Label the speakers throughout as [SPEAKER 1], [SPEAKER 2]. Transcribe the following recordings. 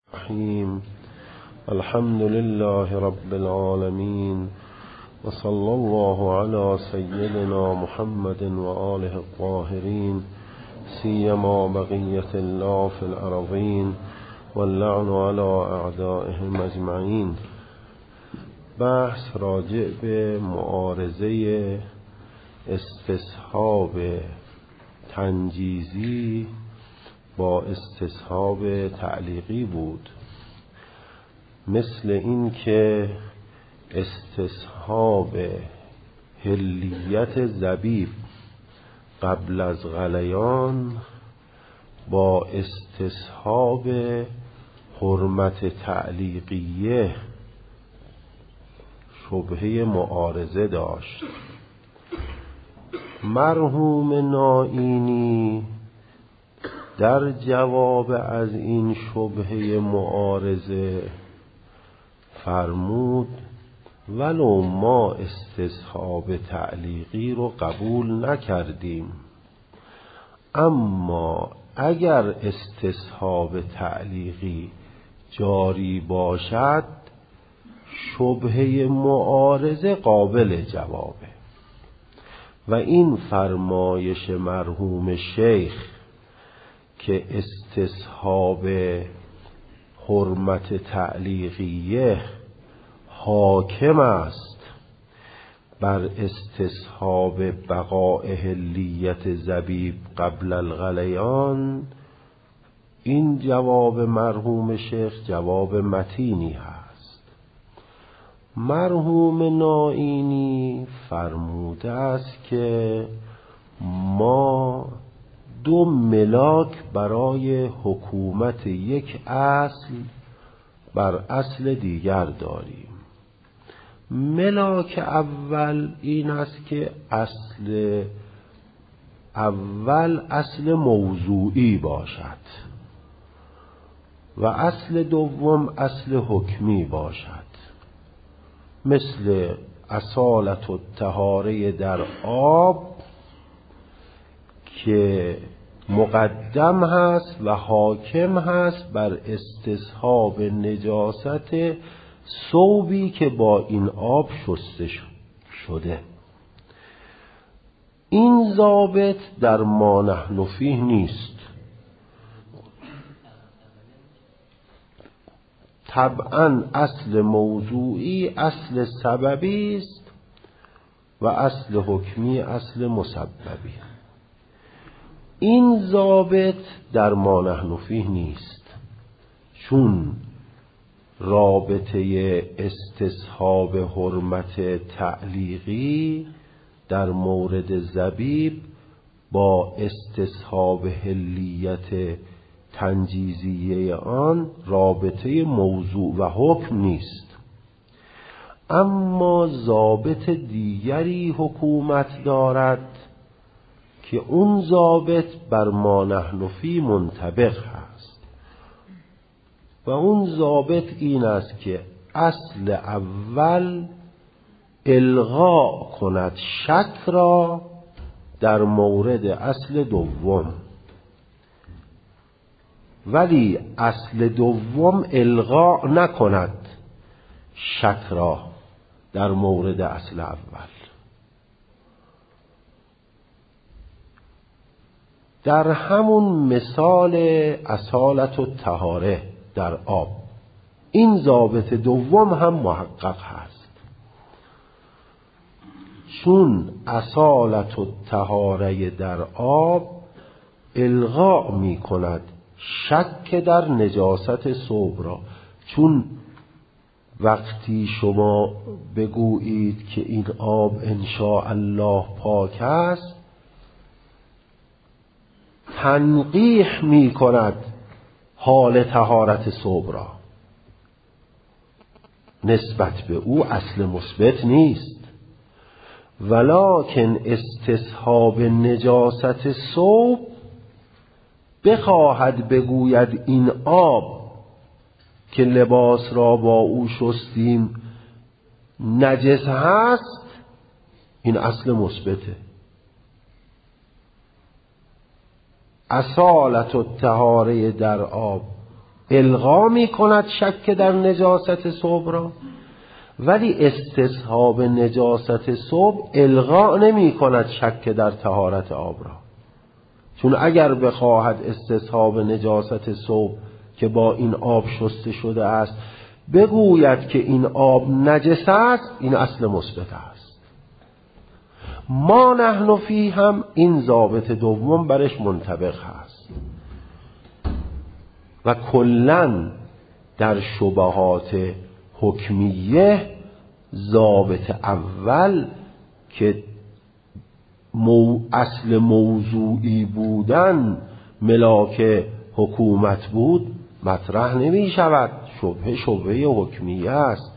[SPEAKER 1] الرحیم. الحمد لله رب العالمین و صلی الله علی سیدنا محمد و آله الطاهرین سیما بقیة الله فی الارضین واللعن علی اعدائهم اجمعین. بحث راجع به معارضه استصحاب تنجیزی با استصحاب تعلیقی بود. مثل این که استصحاب حلیت زبیب قبل از غلیان با استصحاب حرمت تعلیقیه شبهه معارضه داشت. مرحوم نائینی در جواب از این شبهه معارضه فرمود ولو ما استصحاب تعلیقی رو قبول نکردیم، اما اگر استصحاب تعلیقی جاری باشد شبهه معارضه قابل جوابه. و این فرمایش مرحوم شیخ که استصحاب حرمت تعلیقیه حاکم است بر استصحاب بقاء حلیت زبیب قبل الغلیان، این جواب مرحوم شیخ جواب متینی هست. مرحوم نائینی فرموده است که ما دو ملاک برای حکومت یک اصل بر اصل دیگر داریم. ملاک اول این است که اصل اول اصل موضوعی باشد و اصل دوم اصل حکمی باشد، مثل اصالت الطهاره در آب که مقدم هست و حاکم هست بر استصحاب نجاست ثوبی که با این آب شسته شده. این ضابط در ما نحن فیه نیست. طبعا اصل موضوعی اصل سببی است و اصل حکمی اصل مسببی. این ضابط در ما نحن فیه نیست، چون رابطه استصحاب حرمت تعلیقی در مورد زبیب با استصحاب حلیت تنجیزیه آن رابطه موضوع و حکم نیست. اما ضابط دیگری حکومت دارد که اون ضابط بر ما نحن فیه منطبق هست و اون ضابط این است که اصل اول الغا کند شک را در مورد اصل دوم، ولی اصل دوم الغا نکند شک را در مورد اصل اول. در همون مثال اصالت الطهاره در آب این ضابط دوم هم محقق هست، چون اصالت الطهاره در آب الغا می کند شک در نجاست ثوب را. چون وقتی شما بگویید که این آب انشاء الله پاک است، تنقیح می کند حال طهارت ثوب را، نسبت به او اصل مثبت نیست. ولکن استصحاب نجاست ثوب بخواهد بگوید این آب که لباس را با او شستیم نجس هست، این اصل مثبته. اصالت الطهاره در آب الغا می کند شک در نجاست ثوب را، ولی استصحاب نجاست ثوب الغا نمی کند شک در طهارت آب را. چون اگر بخواهد استصحاب نجاست ثوب که با این آب شسته شده است بگوید که این آب نجس است، این اصل مثبت است. ما نحن فیه هم این ضابط دوم برش منطبق هست. و کلن در شبهات حکمیه ضابط اول که اصل موضوعی بودن ملاک حکومت بود مطرح نمی شود. شبهه حکمیه است.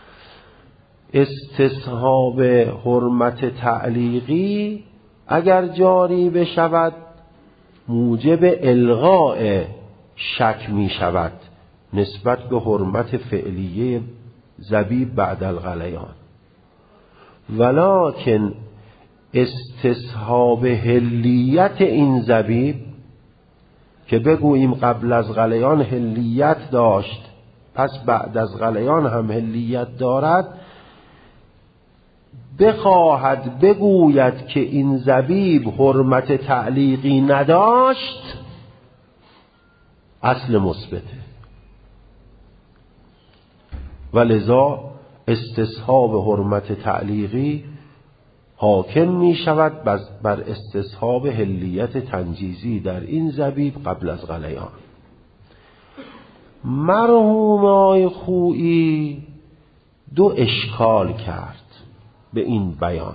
[SPEAKER 1] استصحاب حرمت تعلیقی اگر جاری بشود موجب الغاء شک می شود نسبت به حرمت فعلیه زبیب بعد الغلیان، ولکن استصحاب حلیت این زبیب که بگوییم قبل از غلیان حلیت داشت پس بعد از غلیان هم حلیت دارد، بخواهد بگوید که این زبیب حرمت تعلیقی نداشت، اصل مثبته. ولذا استصحاب حرمت تعلیقی حاکم می شود بر استصحاب حلیت تنجیزی در این زبیب قبل از غلیان. مرحوم آقای خویی دو اشکال کرد به این بیان.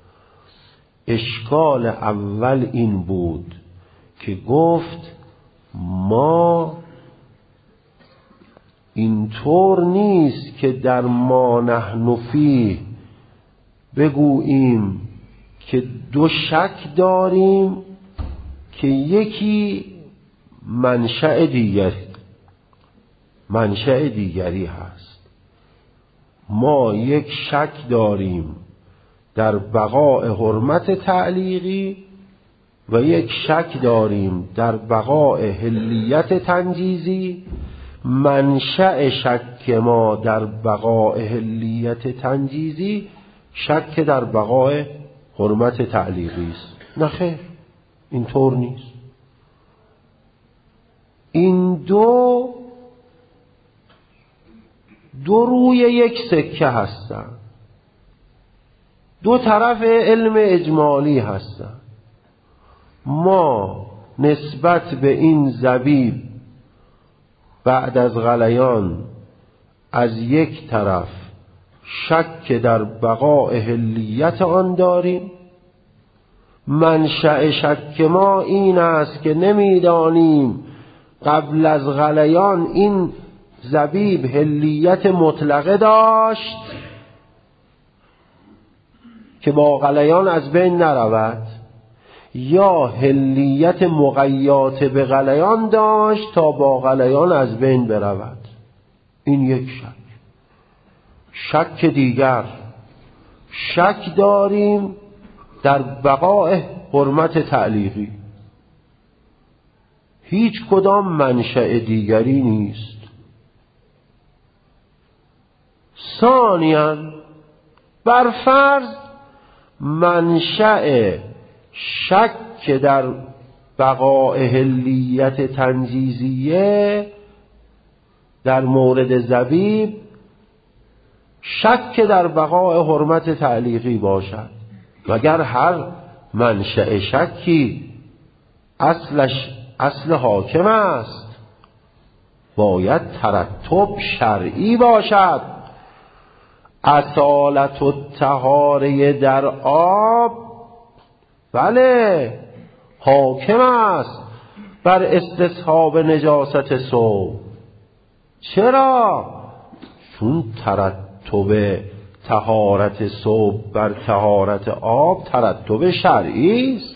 [SPEAKER 1] اشکال اول این بود که گفت ما اینطور نیست که در ما نحن فیه بگوییم که دو شک داریم که یکی منشأ دیگری هست. ما یک شک داریم در بقاء حرمت تعلیقی و یک شک داریم در بقاء حلیت تنجیزی. منشأ شک ما در بقاء حلیت تنجیزی شک در بقاء حرمت تعلیقی است. نه خیر، اینطور نیست. این دو روی یک سکه هستند، دو طرف علم اجمالی هستند. ما نسبت به این زبیب بعد از غلیان از یک طرف شک در بقاء حلیت آن داریم. منشأ شک ما این است که نمیدانیم قبل از غلیان این زبیب حلیت مطلقه داشت که با غلیان از بین نرود، یا حلیت مقیات به غلیان داشت تا با غلیان از بین برود. این یک شک دیگر، شک داریم در بقاء حرمت تعلیقی. هیچ کدام منشأ دیگری نیست. ثانیاً برفرض منشأ شک در بقاء حلیت تنجیزیه در مورد زبیب شک در بقاء حرمت تعلیقی باشد، مگر هر منشأ شکی اصل حاکم است، باید ترتب شرعی باشد. اصالت الطهاره در آب بله حاکم است بر استصحاب نجاست ثوب. چرا؟ چون ترتب طهارت ثوب بر طهارت آب ترتب شرعی است.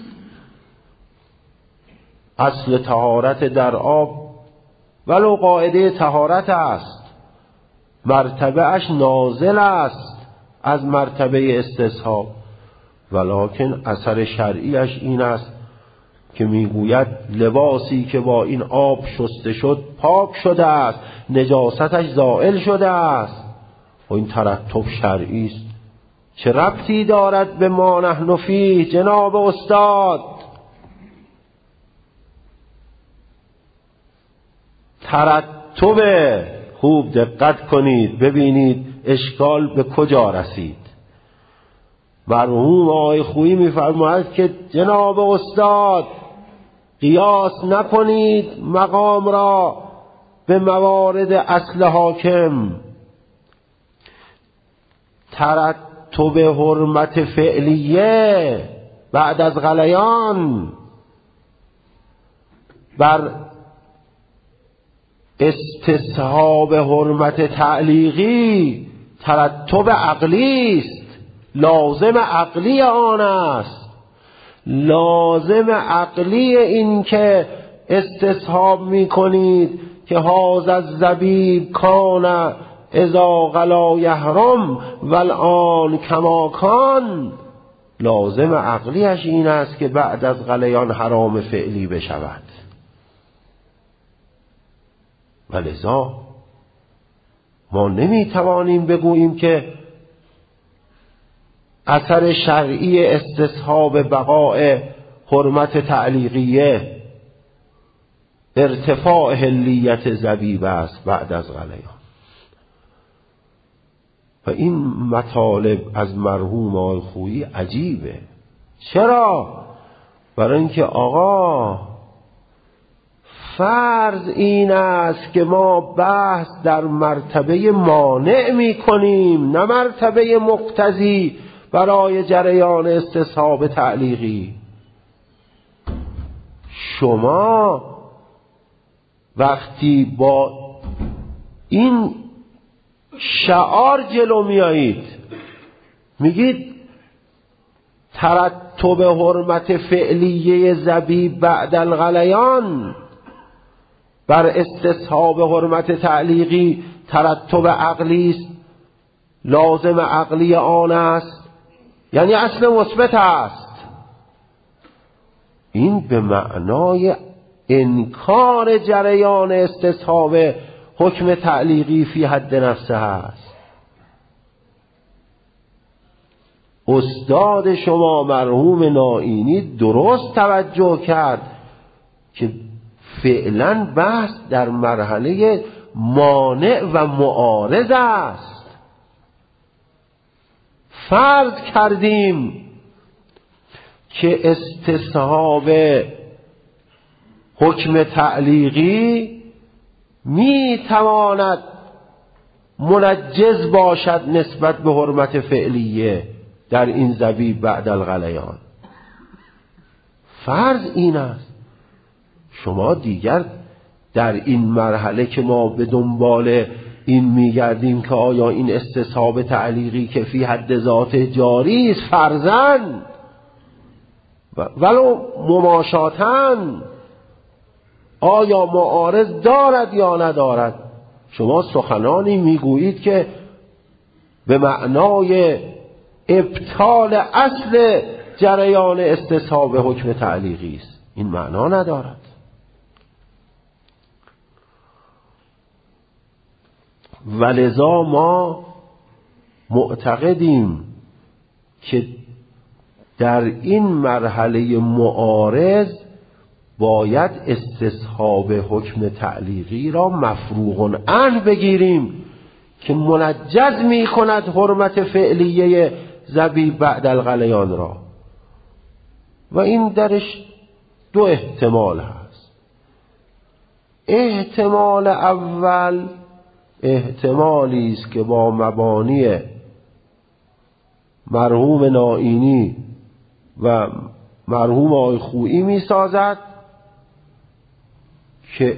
[SPEAKER 1] اصل طهارت در آب ولو قاعده طهارت است، مرتبه اش نازل است از مرتبه استصحاب، ولکن اثر شرعیش این است که میگوید لباسی که با این آب شسته شد پاک شده است، نجاستش زائل شده است. و این ترتب شرعی است. چه ربطی دارد به ما نحن فیه جناب استاد؟ ترتب، خوب دقت کنید ببینید اشکال به کجا رسید. مرحوم آقای خویی می‌فرماید که جناب استاد قیاس نکنید مقام را به موارد اصل حاکم. ترتب حرمت فعلیه بعد از غلیان بر استصحاب حرمت تعلیقی ترتب عقلی است، لازم عقلی آن است. لازم عقلی این که استصحاب می کنید که هذا الزبیب کان اذا غلا یحرم والآن کما کان، لازم عقلیش این است که بعد از غلیان حرام فعلی بشود. ولذا ما نمیتوانیم بگوییم که اثر شرعی استصحاب بقاء حرمت تعلیقیه ارتفاع حلیت زبیب است بعد از غلیان. و این مطالب از مرحوم آقای خویی عجیبه. چرا؟ برای اینکه آقا فرض این است که ما بحث در مرتبه مانع می کنیم، نه مرتبه مقتضی برای جریان استصحاب تعلیقی. شما وقتی با این شعار جلو میایید میگید ترتب حرمت فعلیه زبیب بعد الغلیان بر استصحاب حرمت تعلیقی ترتب عقلی است، لازم عقلی آن است، یعنی اصل مثبت است. این به معنای انکار جریان استصحاب حکم تعلیقی فی حد نفسه است. استاد شما مرحوم نائینی درست توجه کرد که فعلا بحث در مرحله مانع و معارض است. فرض کردیم که استصحاب حکم تعلیقی می تواند منجز باشد نسبت به حرمت فعلیه در این زبیب بعد الغلیان. فرض این است. شما دیگر در این مرحله که ما به دنبال این میگردیم که آیا این استصحاب تعلیقی که فی حد ذات جاری است فرضاً ولو مماشاتاً آیا معارض دارد یا ندارد، شما سخنانی میگویید که به معنای ابطال اصل جریان استصحاب حکم تعلیقی است. این معنا ندارد. ولذا ما معتقدیم که در این مرحله معارض باید استصحاب حکم تعلیقی را مفروغ عنه بگیریم که منجز می کند حرمت فعلیه زبیب بعد الغلیان را. و این درش دو احتمال هست. احتمال اول احتمالی است که با مبانی مرحوم نائینی و مرحوم آقای خویی می سازد که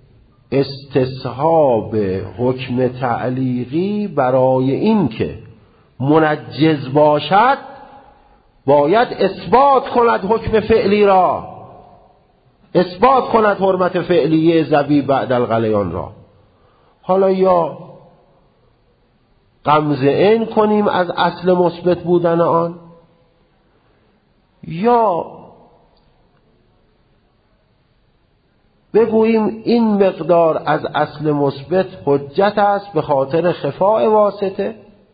[SPEAKER 1] استصحاب حکم تعلیقی برای این که منجز باشد باید اثبات کند حکم فعلی را، اثبات کند حرمت فعلیه زبیب بعد الغلیان را. حالا یا غمزه این کنیم از اصل مثبت بودن آن، یا بگوییم این مقدار از اصل مثبت حجت است به خاطر خفاء واسطه،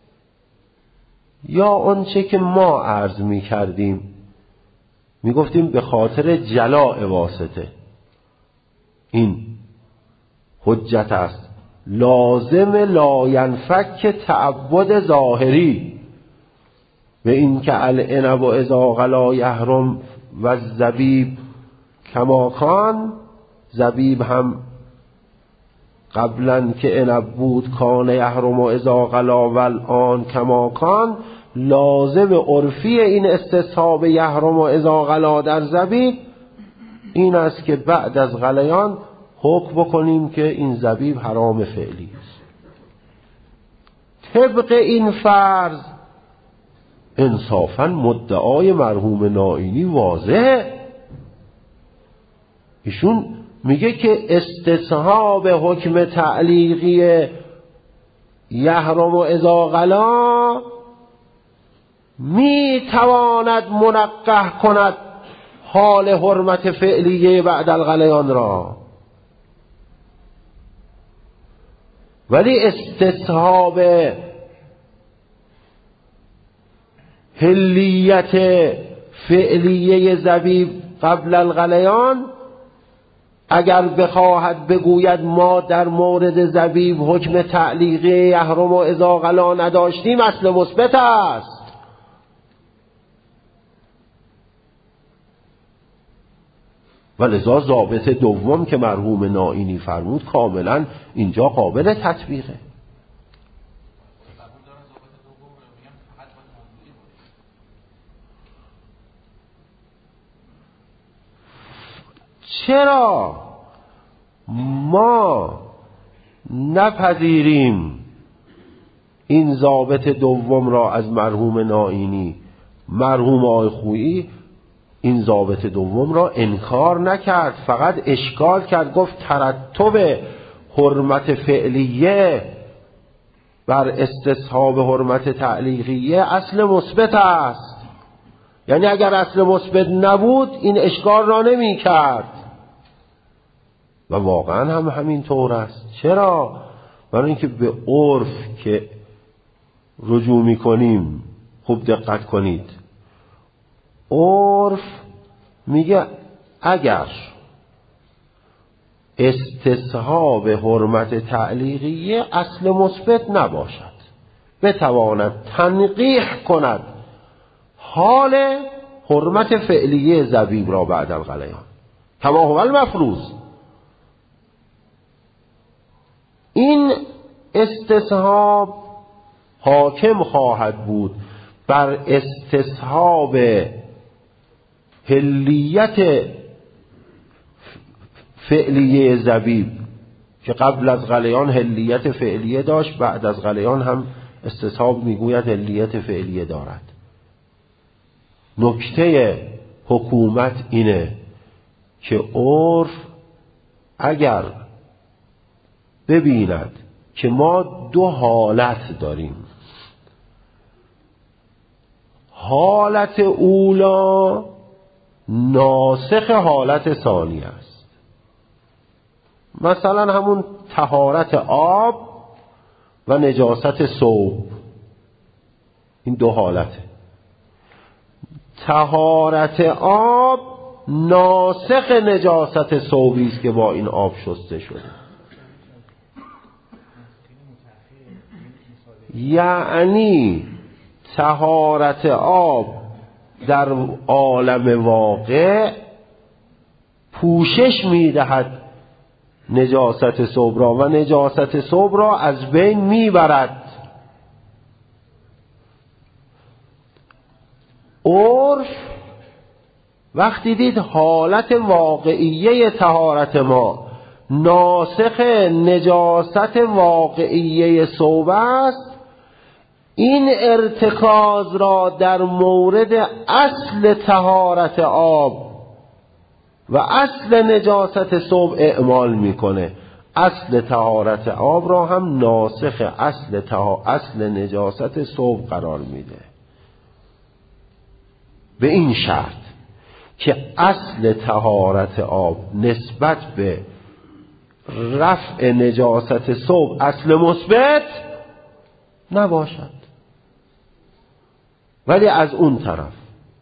[SPEAKER 1] یا آنچه که ما عرض می کردیم می گفتیم به خاطر جلاء واسطه این حجت است. لازم لا ینفک تعبد ظاهری به این که العنب اذا غلا یحرم و الزبیب کما کان، زبیب هم قبلا که عنب بود کان یحرم و اذا غلا و الان کما کان. لازم عرفی این استصحاب یحرم و اذا غلا در زبیب این است که بعد از غلیان حکم بکنیم که این زبیب حرام فعلی است. طبق این فرض انصافاً مدعای مرحوم نائینی واضحه. ایشون میگه که استصحاب حکم تعلیقی یحرم و اذا غلا میتواند منقح کند حال حرمت فعلیه بعد الغلیان را، ولی استصحاب حلیت فعلیه زبیب قبل الغلیان اگر بخواهد بگوید ما در مورد زبیب حکم تعلیقی یحرم و اذا غلا نداشتیم، اصل مثبت است. ولذا ضابط دوم که مرحوم نائینی فرمود کاملا اینجا قابل تطبیقه. چرا ما نپذیریم این ضابط دوم را از مرحوم نائینی؟ مرحوم آقای خویی این ضابط دوم را انکار نکرد، فقط اشکال کرد، گفت ترتب حرمت فعلیه بر استصحاب حرمت تعلیقیه اصل مثبت است. یعنی اگر اصل مثبت نبود این اشکال را نمی کرد و واقعا هم همین طور است. چرا؟ برای اینکه به عرف که رجوع می کنیم خوب دقت کنید، عرف میگه اگر استصحاب حرمت تعلیقیه اصل مثبت نباشد بتواند تنقیح کند حال حرمت فعلیه زبیب را بعد الغلیان کما هو المفروض. این استصحاب حاکم خواهد بود بر استصحاب حلیت فعلیه زبیب که قبل از غلیان حلیت فعلیه داشت، بعد از غلیان هم استصحاب میگوید حلیت فعلیه دارد. نکته حکومت اینه که عرف اگر ببیند که ما دو حالت داریم، حالت اولا ناسخ حالت ثانی است، مثلا همون طهارت آب و نجاست ثوب، این دو حالته. طهارت آب ناسخ نجاست ثوبی است که با این آب شسته شده. یعنی طهارت آب در عالم واقع پوشش میدهد نجاست ثوب را و نجاست ثوب را از بین میبرد. عرف وقتی دید حالت واقعیه طهارت ما ناسخ نجاست واقعیه ثوب است، این ارتکاز را در مورد اصل طهارت آب و اصل نجاست ثوب اعمال میکنه. اصل طهارت آب را هم ناسخ اصل نجاست ثوب قرار میده، به این شرط که اصل طهارت آب نسبت به رفع نجاست ثوب اصل مثبت نباشد، ولی از اون طرف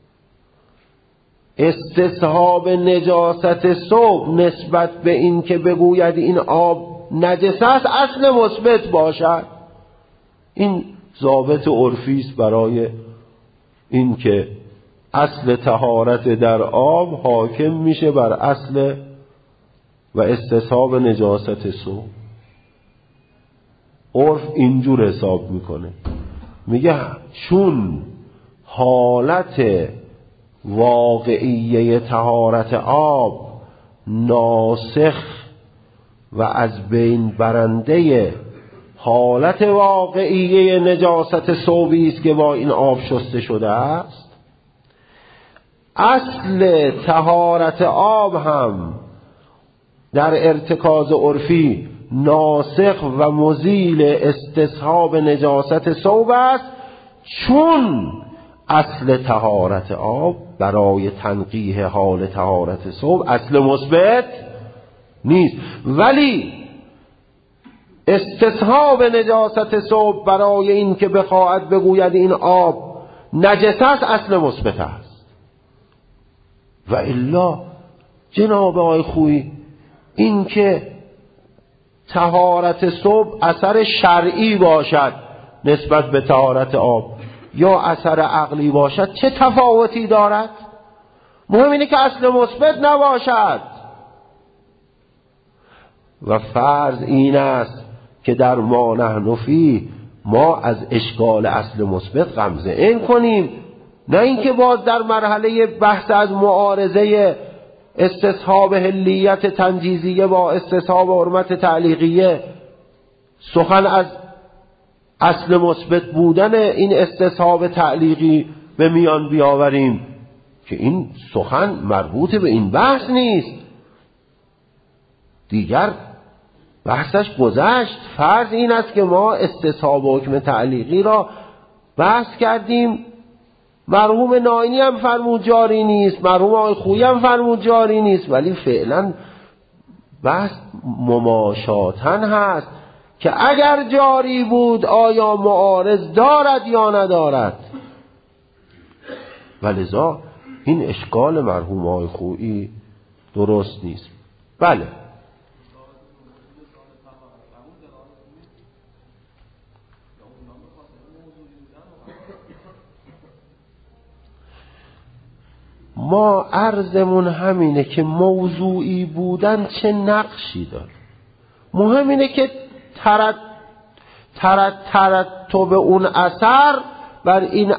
[SPEAKER 1] استصحاب نجاست ثوب نسبت به این که بگوید این آب نجس است اصل مثبت باشد. این ضابط عرفی است برای این که اصل طهارت در آب حاکم میشه بر اصل و استصحاب نجاست ثوب. عرف اینجور حساب میکنه، میگه چون حالت واقعیه طهارت آب ناسخ و از بین برنده حالت واقعیه نجاست ثوبی است که با این آب شسته شده است، اصل طهارت آب هم در ارتکاز عرفی ناسخ و مزیل استصحاب نجاست ثوب است، چون اصل طهارت آب برای تنقیح حال طهارت ثوب اصل مثبت نیست، ولی استصحاب نجاست ثوب برای این که بخواهد بگوید این آب نجس است اصل مثبت است. و الا جناب آقای خویی این که طهارت ثوب اثر شرعی باشد نسبت به طهارت آب یا اثر عقلی باشد چه تفاوتی دارد؟ مهم اینه که اصل مثبت نباشد. و فرض این است که در ما نحن فیه ما از اشکال اصل مثبت غمزه این کنیم، نه اینکه باز در مرحله بحث از معارضه استصحاب حلیت تنجیزیه با استصحاب حرمت تعلیقیه سخن از اصل مثبت بودن این استصحاب تعلیقی به میان بیاوریم که این سخن مربوط به این بحث نیست، دیگر بحثش گذشت. فرض این است که ما استصحاب حکم تعلیقی را بحث کردیم، مرحوم ناینی هم فرمود جاری نیست، مرحوم آقای خویی هم فرمود جاری نیست، ولی فعلا بحث مماشاتن هست که اگر جاری بود آیا معارض دارد یا ندارد. ولذا این اشکال مرحوم آقای خویی درست نیست. بله ما عرضمون همینه که موضوعی بودن چه نقشی داره، مهم اینه که ترتب اون اثر بر این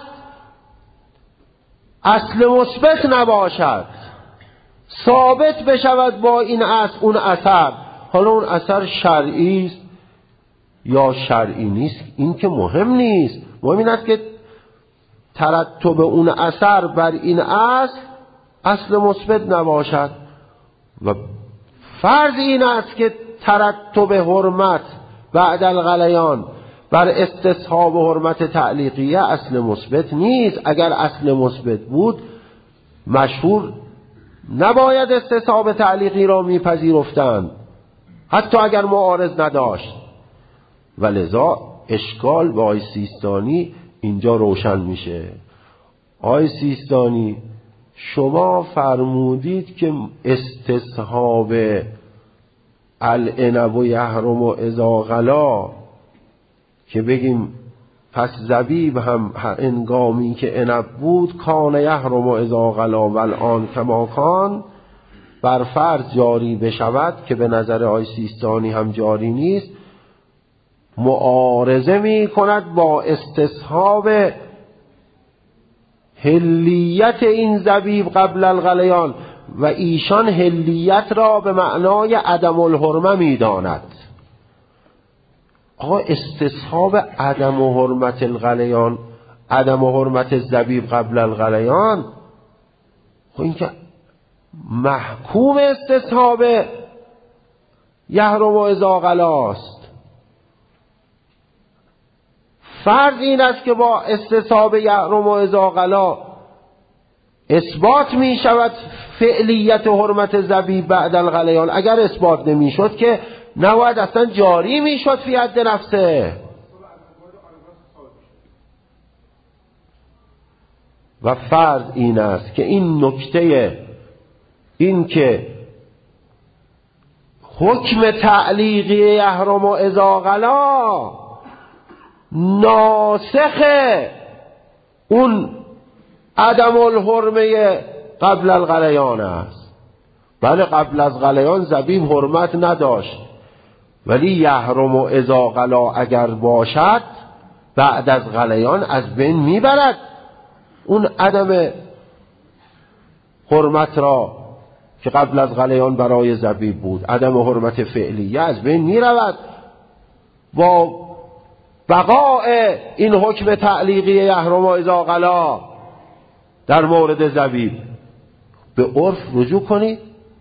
[SPEAKER 1] اصل مثبت نباشد، ثابت بشود با این اون اثر. حالا اون اثر شرعی است یا شرعی نیست این که مهم نیست، مهم این است که ترتب اون اثر بر این اصل مثبت نباشد. و فرض این است که ترتب حرمت بعد الغلیان بر استصحاب حرمت تعلیقیه اصل مثبت نیست. اگر اصل مثبت بود مشهور نباید استصحاب تعلیقی را میپذیرفتند حتی اگر معارض نداشت. ولذا اشکال با آقای سیستانی اینجا روشن میشه. آقای سیستانی شما فرمودید که استصحاب العنب و یحرم و اذا غلا که بگیم پس زبیب هم انگامی که عنب بود کان یحرم و اذا غلا و الان کما کان بر فرض جاری بشود که به نظر آقای سیستانی هم جاری نیست، معارضه می کند با استصحاب حلیت این زبیب قبل الغلیان و ایشان حلیت را به معنای عدم الحرمه می داند. آقا استصحاب عدم حرمت الغلیان، عدم حرمت زبیب قبل الغلیان، خب این که محکوم استصحاب یحرم و اذا غلاست. فرض این است که با استصحاب یحرم و اذا غلا اثبات می شود فعلیت حرمت زبیب بعد الغلیان. اگر اثبات نمی شد که نباید اصلا جاری می شد فی حد نفسه. و فرض این است که این نکته، این که حکم تعلیقی یحرم اذا غلا ناسخ اون عدم الحرمه قبل الغلیان است. بله قبل از غلیان زبیب حرمت نداشت، ولی یحرم اذا غلا اگر باشد بعد از غلیان از بین میبرد اون عدم حرمت را که قبل از غلیان برای زبیب بود. عدم حرمت فعلیه از بین میرود با بقاء این حکم تعلیقی یحرم اذا غلا در مورد زبیب. به عرف رجوع کنید،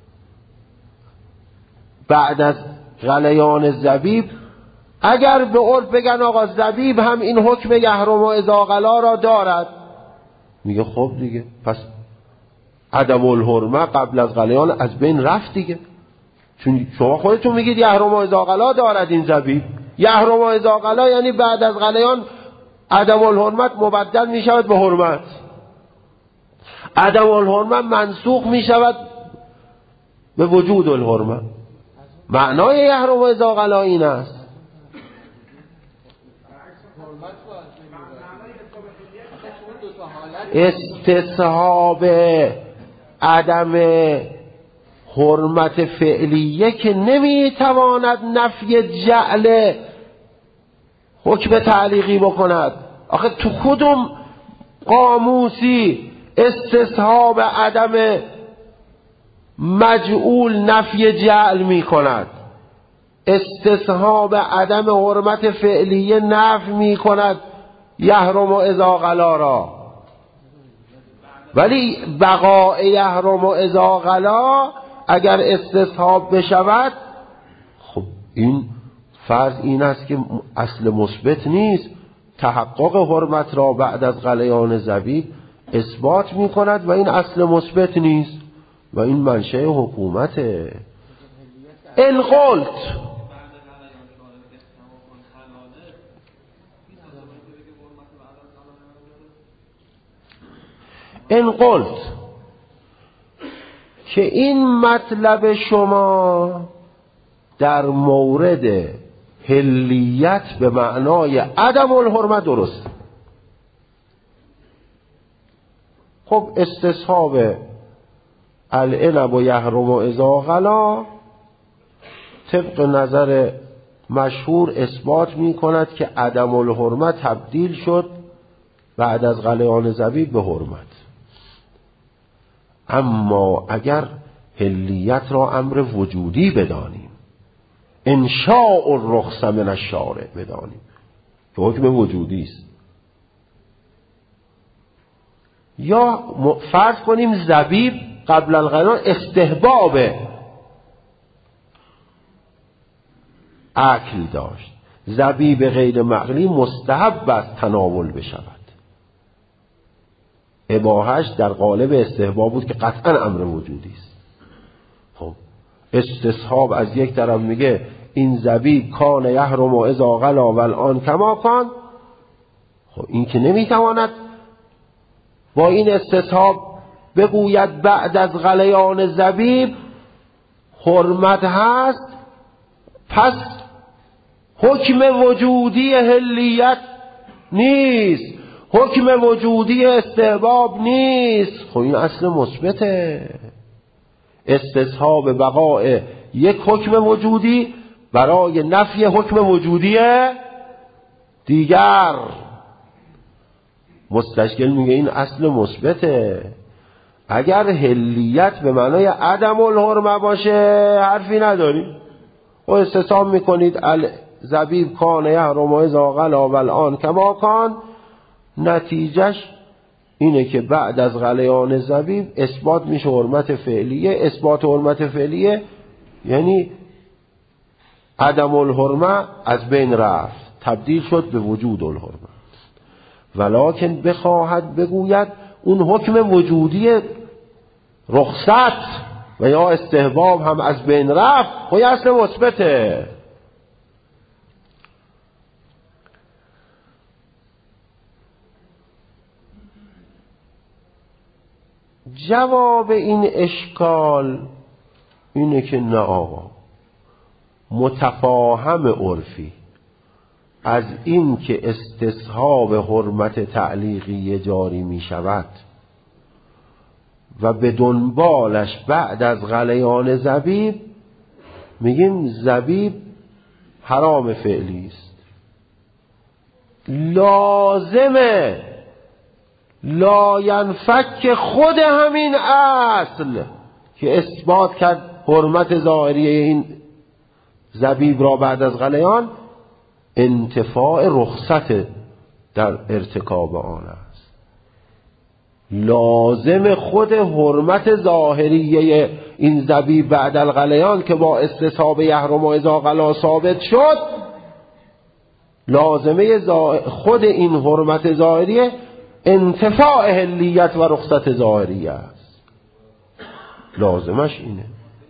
[SPEAKER 1] بعد از غلیان زبیب اگر به عرف بگن آقا زبیب هم این حکم یحرم اذا غلا را دارد، میگه خب دیگه پس عدم الحرمه قبل از غلیان از بین رفت دیگه، چون شما خودتون میگید یحرم اذا غلا دارد این زبیب. یحرم اذا غلا یعنی بعد از غلیان عدم الحرمت مبدل میشود به حرمت، عدم الحرمه منسوخ میشود به وجود الحرمه. معنای یحرم اذا غلا این است. استصحاب عدم حرمت فعلیه که نمیتواند نفی جعل حکم تعلیقی بکند. آخه تو کدوم قاموسی استصحاب عدم مجعول نفی جعل می کند؟ استصحاب عدم حرمت فعلیه نفی می کند یحرم اذا غلا را، ولی بقاء یحرم اذا غلا اگر استصحاب بشود، خب این فرض این است که اصل مثبت نیست. تحقق حرمت را بعد از غلیان زبیب اثبات می کند و این اصل مثبت نیست و این منشأ حکومته. ان قلت که این مطلب شما در مورد حلیت به معنای عدم الحرمه درست. خب استصحاب العنب و یحرم اذا غلا طبق نظر مشهور اثبات می کند که عدم الحرمه تبدیل شد بعد از غلیان زبیب به حرمت. اما اگر حلیت را امر وجودی بدانیم، انشاء الرخص من الشارع بدانیم که حکم وجودی است، یا فرض کنیم زبیب قبل الغلیان استحباب اکل داشت، زبیب غیر مقلی مستحب است تناول بشود، اباحش در قالب استحباب بود که قطعا امر وجودی است. خب استصحاب از یک طرف میگه این زبیب کان یحرم اذا غلا و الان کما کان، خب این که نمیتواند با این استصحاب بگوید بعد از غلیان زبیب حرمت هست، پس حکم وجودی حلیت نیست، حکم وجودی استحباب نیست. خب این اصل مثبته. استصحاب بقاء یک حکم وجودی برای نفی حکم وجودی دیگر. مستشکل میگه این اصل مثبته. اگر حلیت به معنای عدم الحرمه باشه حرفی نداریم. و استصحاب میکنید زبیب کان یحرم اذا غلا و الان کما کان، نتیجهش اینه که بعد از غلیان زبیب اثبات میشه حرمت فعلیه. اثبات حرمت فعلیه یعنی عدم الحرمه از بین رفت، تبدیل شد به وجود الحرمه. ولکن بخواهد بگوید اون حکم وجودی رخصت و یا استحباب هم از بین رفت، خب اصل مثبته. جواب این اشکال اینه که نه آقا، متفاهم عرفی از این که استصحاب حرمت تعلیقی جاری می شود و به دنبالش بعد از غلیان زبیب میگیم زبیب حرام فعلی است، لازمه لا ینفک خود همین اصل که اثبات کرد حرمت ظاهری این زبیب را بعد از غلیان انتفاع رخصت در ارتکاب آن است. لازم خود حرمت ظاهریه این زبیب بعد الغلیان که با استصحاب یحرم و اذا غلا ثابت شد، لازمه خود این حرمت ظاهریه انتفاع حلیت و رخصت ظاهریه است. لازمش اینه.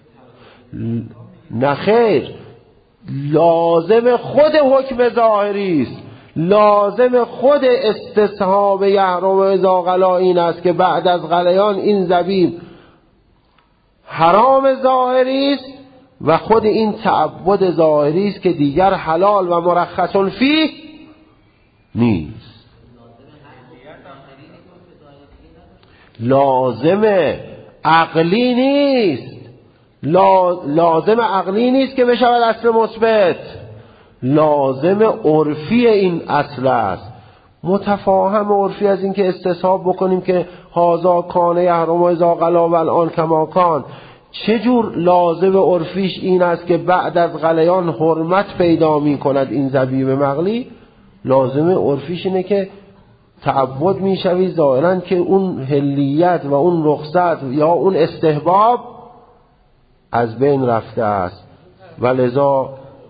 [SPEAKER 1] نخیر، لازم خود حکم ظاهری است، لازم خود استصحاب یحرم و اذا غلا این است که بعد از غلیان این زبیب حرام ظاهری است و خود این تعبد ظاهری است که دیگر حلال و مرخص فیه نیست. لازم عقلی نیست، لازم عقلی نیست که بشود اصل مثبت، لازم عرفی این اصل است. متفاهم عرفی از این که استصحاب بکنیم که هازا کان یحرم و اذا غلا و الان کما کان، چجور لازم عرفیش این است که بعد از غلیان حرمت پیدا می کند این زبیب مغلی؟ لازم عرفیش اینه که تعبد می شوی ظاهرا که اون حلیت و اون رخصت یا اون استحباب از بین رفته است. ولذا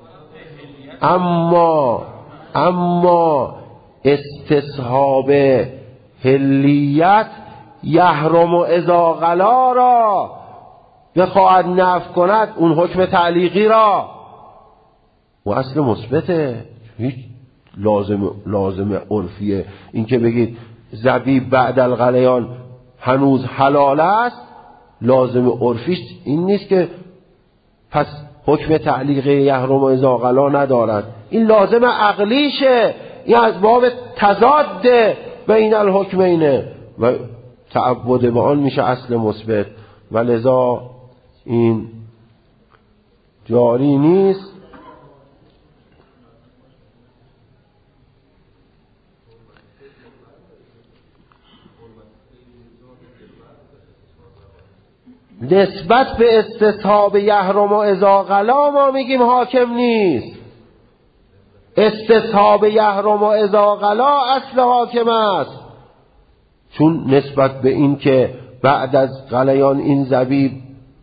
[SPEAKER 1] اما استصحاب حلیت یحرم و اذا غلا را بخواهد نفی کند، اون حکم تعلیقی را، و اصل مثبته، هیچ لازم عرفیه. این که بگید زبیب بعد الغلیان هنوز حلال است، لازم عرفیش این نیست که پس حکم تعلیقی یحرم و اذا غلا ندارد، این لازم عقلیشه، این از باب تضاد بین الحکمینه و تعبد به آن میشه اصل مثبت، ولذا این جاری نیست. نسبت به استصحاب یحرم و اذا غلا ما میگیم حاکم نیست، استصحاب یحرم و اذا غلا اصل حاکم است، چون نسبت به این که بعد از غلیان این زبیب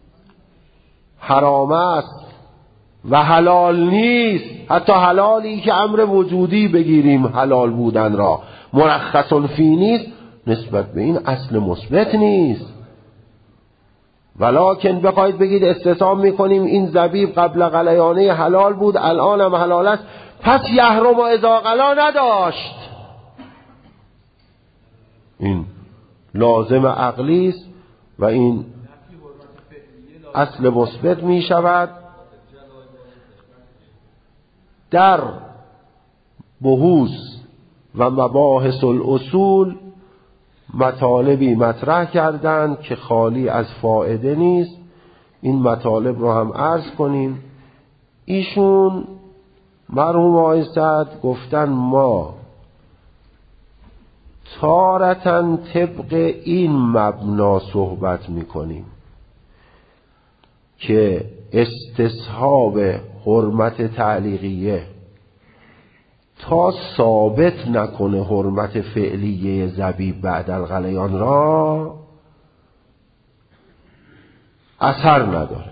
[SPEAKER 1] حرام است و حلال نیست، حتی حلالی که امر وجودی بگیریم حلال بودن را مرخص فی نیست، نسبت به این اصل مثبت نیست. ولکن بخواید بگید استصحاب میکنیم این زبیب قبل غلیانه حلال بود الان هم حلال است، پس یحرم و اذا غلا نداشت، این لازم عقلی است و این اصل مثبت می شود. در بحوث و مباحث الاصول مطالبی مطرح کردند که خالی از فائده نیست، این مطالب رو هم عرض کنیم. ایشون مرحوم آقای سعد گفتن ما تارتاً طبق این مبنا صحبت میکنیم که استصحاب حرمت تعلیقیه تا ثابت نکنه حرمت فعلیه زبیب بعد الغلیان را اثر نداره،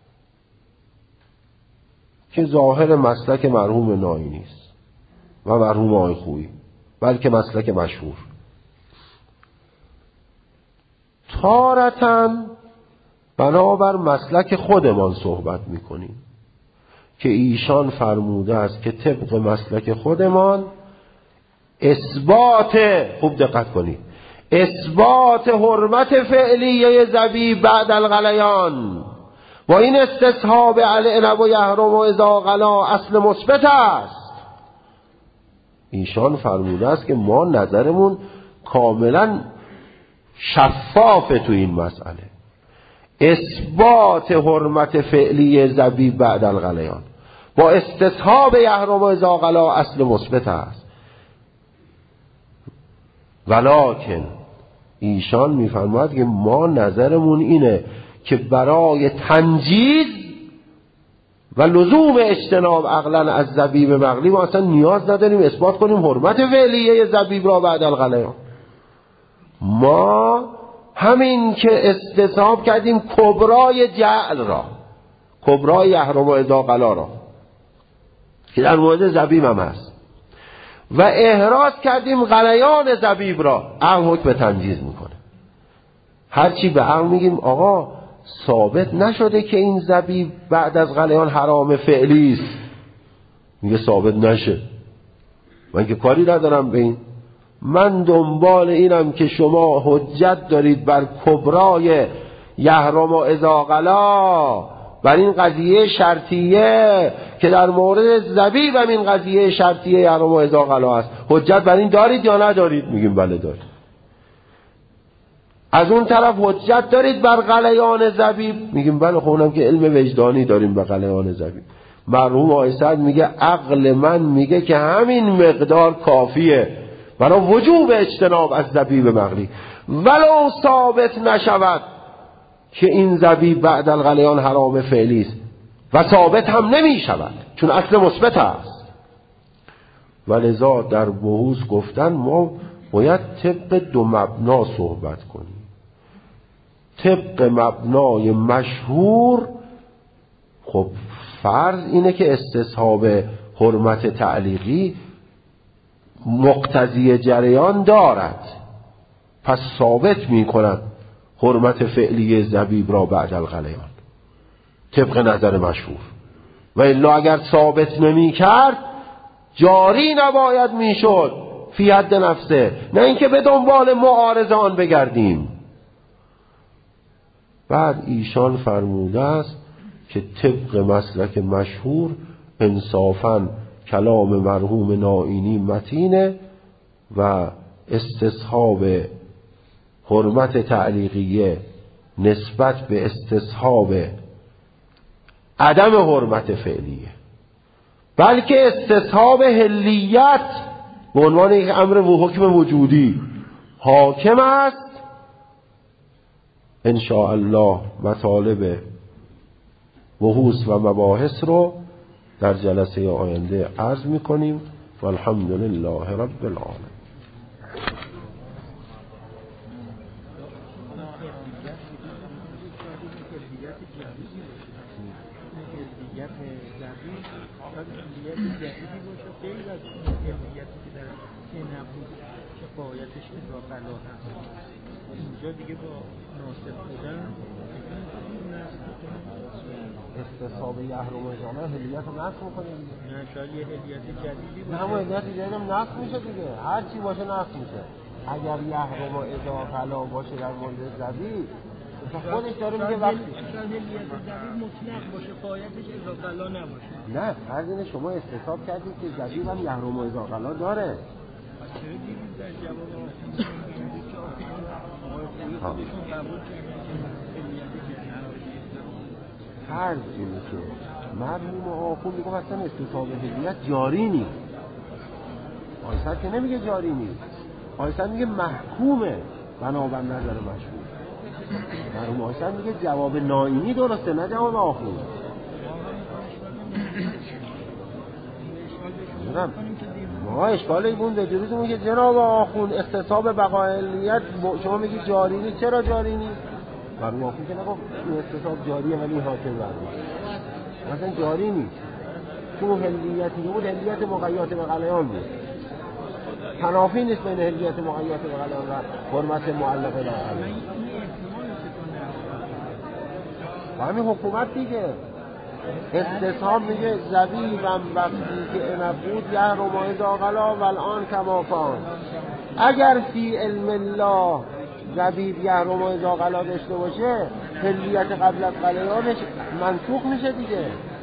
[SPEAKER 1] که ظاهر مسلک مرحوم نایی نیست و مرحوم آقای خویی، بلکه مسلک مشهور. تارتن بنابر مسلک خودمان صحبت میکنیم که ایشان فرموده است که طبق مسلک خودمان اثبات، خوب دقت کنید، اثبات حرمت فعلیه زبیب بعد الغلیان و این استصحاب العنب و یحرم و اذا غلا اصل مثبت است. ایشان فرموده است که ما نظرمون کاملا شفافه تو این مسئله، اثبات حرمت فعلی زبیب بعد الغلیان با استصحاب یحرم و اذا غلا اصل مثبت است. ولکن ایشان میفرماید که ما نظرمون اینه که برای تنجیز و لزوم اجتناب عقلا از زبیب مغلی ما اصلا نیاز نداریم اثبات کنیم حرمت فعلیه زبیب را بعد الغلیان. ما همین که استصحاب کردیم کبرای جعل را، کبرای یحرم و اذا غلا را که در مورد زبیب هم هست و احراز کردیم غلیان زبیب را، عقل حکم تنجیز میکنه. هرچی به عقل میگیم آقا ثابت نشده که این زبیب بعد از غلیان حرام فعلی است، میگه ثابت نشه، من که کاری ندارم به این، من دنبال اینم که شما حجت دارید بر کبرای یحرم و اذا غلا، بر این قضیه شرطیه که در مورد زبیب هم این قضیه شرطیه یحرم و اذا غلا است، حجت بر این دارید یا ندارید؟ میگیم بله دارید. از اون طرف حجت دارید بر غلیان زبیب؟ میگیم بله. خونم که علم وجدانی داریم به غلیان زبیب. مرحوم آقای سعد میگه عقل من میگه که همین مقدار کافیه برای وجوب اجتناب از زبیب مغلی، ولو ثابت نشود که این زبیب بعد الغلیان حرام فعلی است و ثابت هم نمی شود چون اصل مثبت است. ولذا در بحوث گفتن ما باید طبق دو مبنا صحبت کنیم. طبق مبنای مشهور خب فرض اینه که استصحاب حرمت تعلیقی مقتضی جریان دارد، پس ثابت می کند حرمت فعلی زبیب را بعد الغلیان طبق نظر مشهور. و الا اگر ثابت نمی کرد جاری نباید می شد فی حد نفسه، نه اینکه به دنبال معارض آن بگردیم. بعد ایشان فرموده است که طبق مسلک مشهور انصافاً کلام مرحوم نائینی متینه و استصحاب حرمت تعلیقیه نسبت به استصحاب عدم حرمت فعلیه، بلکه استصحاب حلیت به عنوان یک امر و حکم وجودی حاکم است. ان شاء الله مطالب بحوث و مباحث رو در جلسه آینده عرض میکنیم و الحمد لله رب العالمین.
[SPEAKER 2] اینجا دیگه با ناسخ بودن
[SPEAKER 1] استصحاب یحرم و جامعه هلیت رو نفت میکنیم.
[SPEAKER 2] نه شاید یه هلیت جدیدی
[SPEAKER 1] نه همون هلیت جدیدی هم نفت میشه دیگه، هر چی باشه نفت میشه. اگر یحرم و اذا غلا باشه در مورد زبیب خودش داره میگه وقتی
[SPEAKER 2] شاید هلیت زبیب مطلق باشه قایتش اذا غلا نباشه.
[SPEAKER 1] نه فرض اینه شما استصحاب کردید که زبیب هم یحرم و اذا غلا داره.
[SPEAKER 2] پس چرا دیدید در جواب
[SPEAKER 1] فرض اینه که مرحوم آخون میگه اصلا استصحاب هلیت جاری نیست. آیسر که نمیگه جاری نیست، آیسر میگه محکومه بنابر نظر مشهور. مرحوم آیسر میگه جواب نائینی درسته نه جواب آخون. ما اشکال ایمون به جوریزمون که جناب آخون استصحاب بقایلیت شما میگی جاری نیست. چرا جاری نیست؟ مرحوم آخون که نگفت این استصحاب جاریه ولی حاکم برمیشه، مثلا جاری نیست چون هلیتی بود هلیت مقیات به غلیان بود، تنافی نیست بین هلیت مقیات به غلیان و حرمت معلقه به غلیان. همین حکومت دیگه. استصحاب میگه زبیبم وقتی که انبود یحرم ذاقلا والآن کما کان. اگر فی علم الله زبیب یحرم ذاقلا داشته باشه حلیت قبل از غلیانش منسوخ میشه دیگه.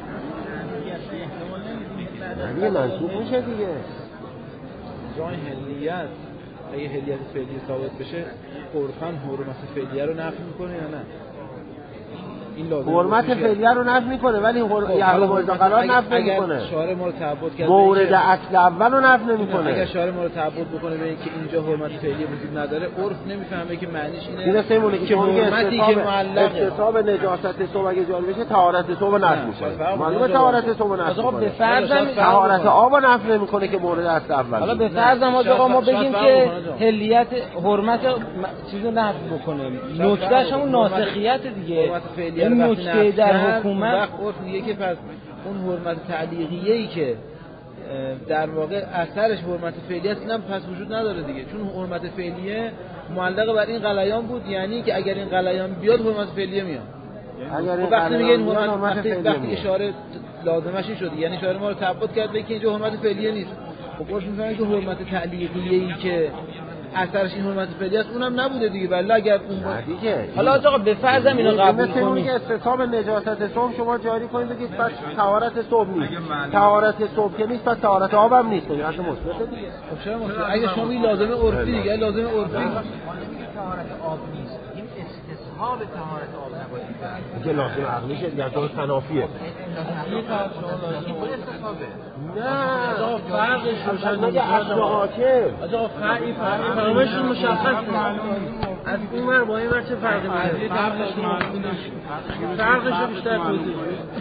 [SPEAKER 1] دیگه منسوخ میشه دیگه.
[SPEAKER 3] جای حلیت اگه حلیت فعلی ثابت بشه عرفاً حرمت فعلیه رو نفی میکنه یا نه؟ این لازم
[SPEAKER 1] حرمت فعلیه رو نفی میکنه ولی یحرم ذاقلا نفی نمیکنه.
[SPEAKER 3] شارع ما رو تعبد کرده
[SPEAKER 1] مورد اصل اول رو نفی نمیکنه.
[SPEAKER 3] اگر شارع ما رو تعبد بکنه به اینکه اینجا حرمت فعلیه وجود نداره عرف نمیفهمه که معنیش اینه.
[SPEAKER 1] این سیمونه که
[SPEAKER 3] حرمتی که معلقه
[SPEAKER 1] استصحاب نجاست ثوب اگه جاری بشه طهارت ثوب نفی میکنه. معلومه طهارت ثوب نفی میکنه.
[SPEAKER 2] به فرضم
[SPEAKER 1] طهارت آب نفی نمیکنه که مورد اصل اول.
[SPEAKER 2] حالا به فرضم آقا ما بگیم که حلیت حرمت چیزو نفی بکنه. نکتهش همون ناسخیت دیگه. این نکته در حکومت
[SPEAKER 3] عرف میگه که پس اون حرمت تعلیقیه‌ای که در واقع اثرش حرمت فعلیه است اینم پس وجود نداره دیگه، چون حرمت فعلیه معلق بر این غلیان بود، یعنی که اگر این غلیان بیاد حرمت فعلیه میاد. وقتی میگه این وقتی اشاره لازمش این شد، یعنی اشاره ما رو تثبت کرده که اینجا حرمت فعلیه نیست. خب عرف میفهمه که حرمت تعلیقیه‌ای که اثرش این حرمت فعلی است اونم نبوده دیگه. ولی اگر اون
[SPEAKER 1] دیگه
[SPEAKER 2] حالا آقا به فرضم اینو قبول
[SPEAKER 1] کنید
[SPEAKER 2] کنید
[SPEAKER 1] استصحاب نجاست ثوب شما جاری کنید بگید پس طهارت ثوب نیست، طهارت ثوب که نیست پس طهارت آب هم نیست. یعنی مثبت دیگه.
[SPEAKER 3] خب چرا مثبت؟ اگه شما این لازمه عرفی دیگه، لازمه عرفی
[SPEAKER 4] طهارت آب نیست، این استصحاب طهارت آب نباید
[SPEAKER 1] دیگه لازم عقلی شه دیگه، اون تنافیه. نه
[SPEAKER 2] آقا فرقش روشن
[SPEAKER 1] مگه اصل حاکم
[SPEAKER 2] آقا فرقش مشخصه. از اون ور با این ور چه فرقی می‌کنه؟ فرقش رو بیشتر توضیح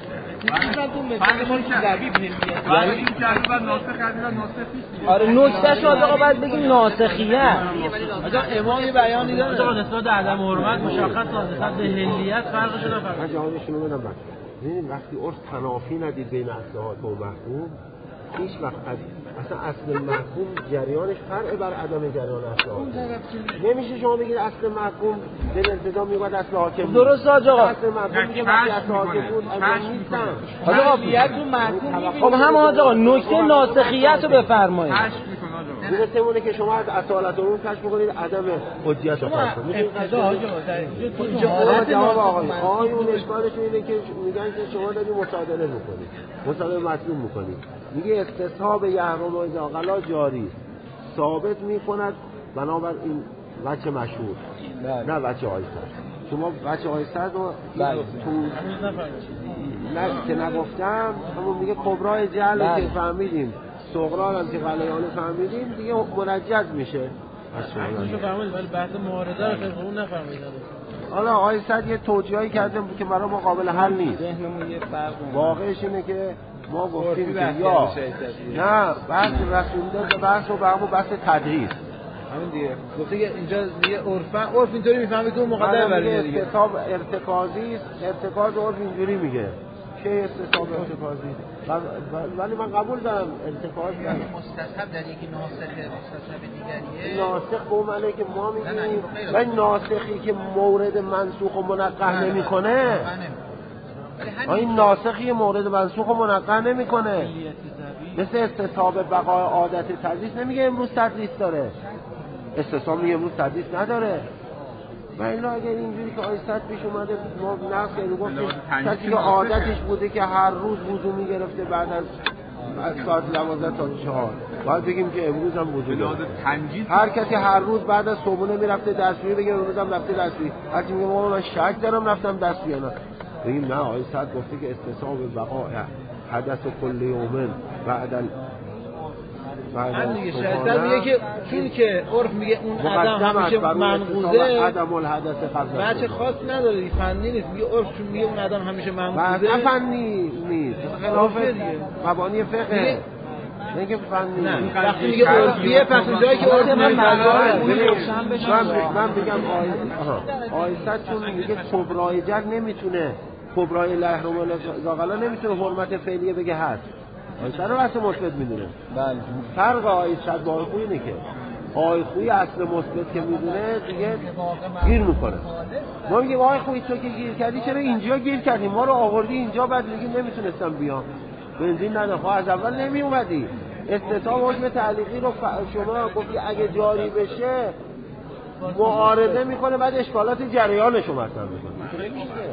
[SPEAKER 2] آره نکتهش آقا باید بگیم ناسخیت.
[SPEAKER 3] آقا امام بیانی داره
[SPEAKER 2] آقا نسبت عدم حرمت مشخص نسبت به حلیت فرقش رو نفهمید.
[SPEAKER 1] من جوابشون رو بدم بعد. ببینید وقتی عرف تنافی ندید بین اصل و محکوم، هیچ وقت اصلا اصل محکوم جریانش فرع بر عدم جریان اصل حاکم. نمیشه شما بگید اصل محکوم در انتظام میگوید اصل حاکم.
[SPEAKER 2] درست آقا.
[SPEAKER 1] اصل محکوم میگه وقتی اصل حاکم بود اصلا نیستن.
[SPEAKER 2] آقا بیاد تو محکوم. خب هم آقا نکته ناسخیت رو بفرمایید.
[SPEAKER 1] این سمونه که شما از اصالت اون کشف می‌کنید عدم حجیت حاکم. اینجا جواب آقایون اشکالشون اینه که میگن که شما دارید مصادره می‌کنید. مصادره مطلوب می‌کنید. میگه استصحاب یحرم و ذاقلا جاری ثابت می‌کند بنابر این وجه مشهور. نه وجه آیسر. شما وجه آیسر رو تو نه که نگفتم، همون میگه کبرای جهل که فهمیدیم، صغرا هم که غلیان فهمیدیم دیگه منجز میشه.
[SPEAKER 2] اصلا فهمیدیم ولی بحث معارضه رو خیلی اون نفهمیدن.
[SPEAKER 1] حالا آقای صد یه توجیهی کردیم که برای ما قابل حل نیست. واقعش اینه که ما گفتیم که یا نه بحث رسولده بحث و برامو بحث تدریس
[SPEAKER 3] همین دیگه. گفته که اینجا دیگه عرف اینطوری میفهمه که اون مقدمه برای دیگه
[SPEAKER 1] استصحاب ارتکازی است. ارتکاز عرف اینجوری میگه چه استصحاب ارتکازی، ولی من قبول دارم ارتکاز
[SPEAKER 4] مستصحب در یکی ناسخ مستصحب دیگریه.
[SPEAKER 1] ناسخ به معنی که ما میگیم ولی ناسخی که مورد منسوخ و منقح نمیکنه، این ناسخی مورد منسوخ و منقح نمیکنه. مثل استصحاب بقای عادت تدریس نمیگه امروز تدریس داره، استصحاب میگه امروز تدریس نداره. و اینا اگر اینجوری که آیست پیش اومده ما نقص کنیم گفتیم کسی که عادتش بوده که هر روز وضو میگرفته بعد از ساعت 12 تا 4 باید بگیم که امروز هم وضو داره. هر کسی هر روز بعد از صبحونه میرفته دستشویی بگه امروز هم رفته دستشویی. هرچی میگه من شک دارم رفتم دستشویی نه، بگیم نه آیست گفته که استصحاب بقا حدث کل یوم بعد
[SPEAKER 3] دیگه شاید میگه که چون که عرف میگه اون عدم همیشه منقوضه
[SPEAKER 1] عدم الحدث قبل
[SPEAKER 3] بچه خاص نداره فنی نیست، میگه عرف چون میگه اون عدم همیشه منقوضه
[SPEAKER 1] نه فنی نیست، خلاف مبانی فقه میگه فنی
[SPEAKER 3] نه. وقتی میگه عرفیه پس جایی که عرف
[SPEAKER 1] من میگم آیست چون میگه کبرای جر نمیتونه، کبرای لحرم و ذاقلا نمیتونه حرمت فعلیه بگه هست. آیست رو واسه مثبت میدونه.
[SPEAKER 3] بله
[SPEAKER 1] فرق آیست با اینه که آقای خویی اصل مثبت که میدونه دیگه گیر میکنه. ما میگیم آقای خویی تو که گیر کردی چرا اینجا گیر کردی؟ ما رو آوردی اینجا بعد میگی نمیتونستم بیام. بنزین نداره. از اول نمی اومدی. استثاب حکم تعلیقی رو شما گفتی اگه جاری بشه معارضه میکنه بعد اشکالات جریانش رو مطرح میکنه.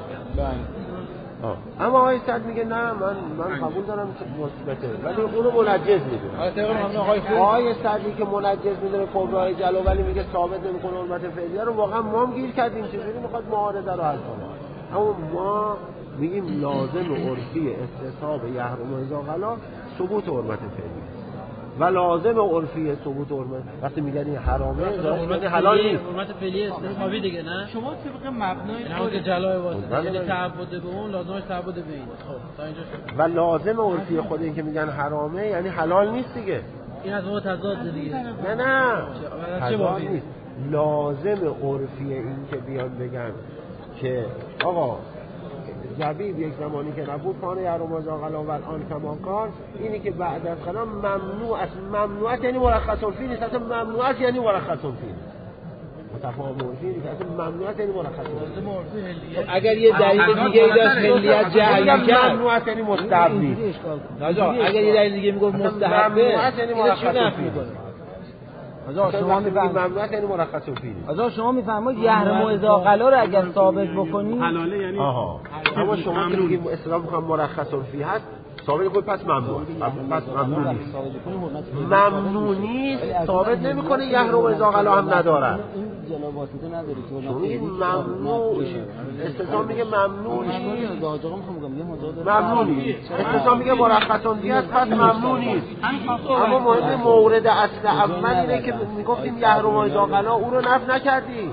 [SPEAKER 1] اما آقای صد میگه نه من قبول دارم مثبته ولی اونو منجز میدونه. آقای صدی که منجز میدونه کبرای جلو ولی میگه ثابت نمیکنه حرمت فعلیه رو واقعا ما هم گیر کردیم چجوری میخواد معارضه رو حل کنه. اما ما میگیم لازم عرفی استصحاب یحرم اذا غلا ثبوت حرمت فعلیه و لازم عرفی ثبوت حرمت وقتی میگن این حرامه یعنی حلال نیست.
[SPEAKER 2] حرمت فعلیه استثابی دیگه نه
[SPEAKER 3] شما طبق مبنای
[SPEAKER 2] خود جلای واسطه یعنی تعبد به اون لازمش تعبد به این. خب تا اینجا
[SPEAKER 1] و لازم عرفی خود این که میگن حرامه یعنی حلال نیست دیگه.
[SPEAKER 2] این از اون تضاد دیگه.
[SPEAKER 1] نه تضاد نیست. لازم عرفی این که بیان بگن که آقا زبیب یک زمانی که نبود کان یحرم اذا غلا و الان کما کان، اینی که بعد از غلا ممنوع است. ممنوعات یعنی مرخص فی نیست، اصلا ممنوعات یعنی مرخص فی. متفاهم نیست که اصلا ممنوعات یعنی مرخص فی.
[SPEAKER 3] اگر یه دلیل دیگه داشت هلیت جعلی کرد
[SPEAKER 1] ممنوعات یعنی مستحب نیست.
[SPEAKER 3] اگر یه دلیل دیگه میگفت مستحبه
[SPEAKER 1] ممنوعات یعنی مرخص فی.
[SPEAKER 2] شما میفهمید
[SPEAKER 1] ممنوعات یعنی مرخص فی.
[SPEAKER 2] آقا شما میفهمید یحرم اذا غلا رو اگر ثابت بکنی
[SPEAKER 5] حلاله یعنی
[SPEAKER 1] اما شما که میگید اسلام میخوام مرخص فی هست ثابت کنید پس ممنوع. پس ممنوع نیست. ممنوع نیست ثابت نمیکنه یحرم اذا غلا هم نداره.
[SPEAKER 2] جلو واسطه نداره که
[SPEAKER 1] ممنوع استثناء میگه ممنوع نیست. ممنوع نیست. استثناء میگه مرخص فی هست پس ممنوع نیست. اما مهم مورد اصل اول اینه که میگفتیم یحرم اذا غلا او رو نفی نکردی.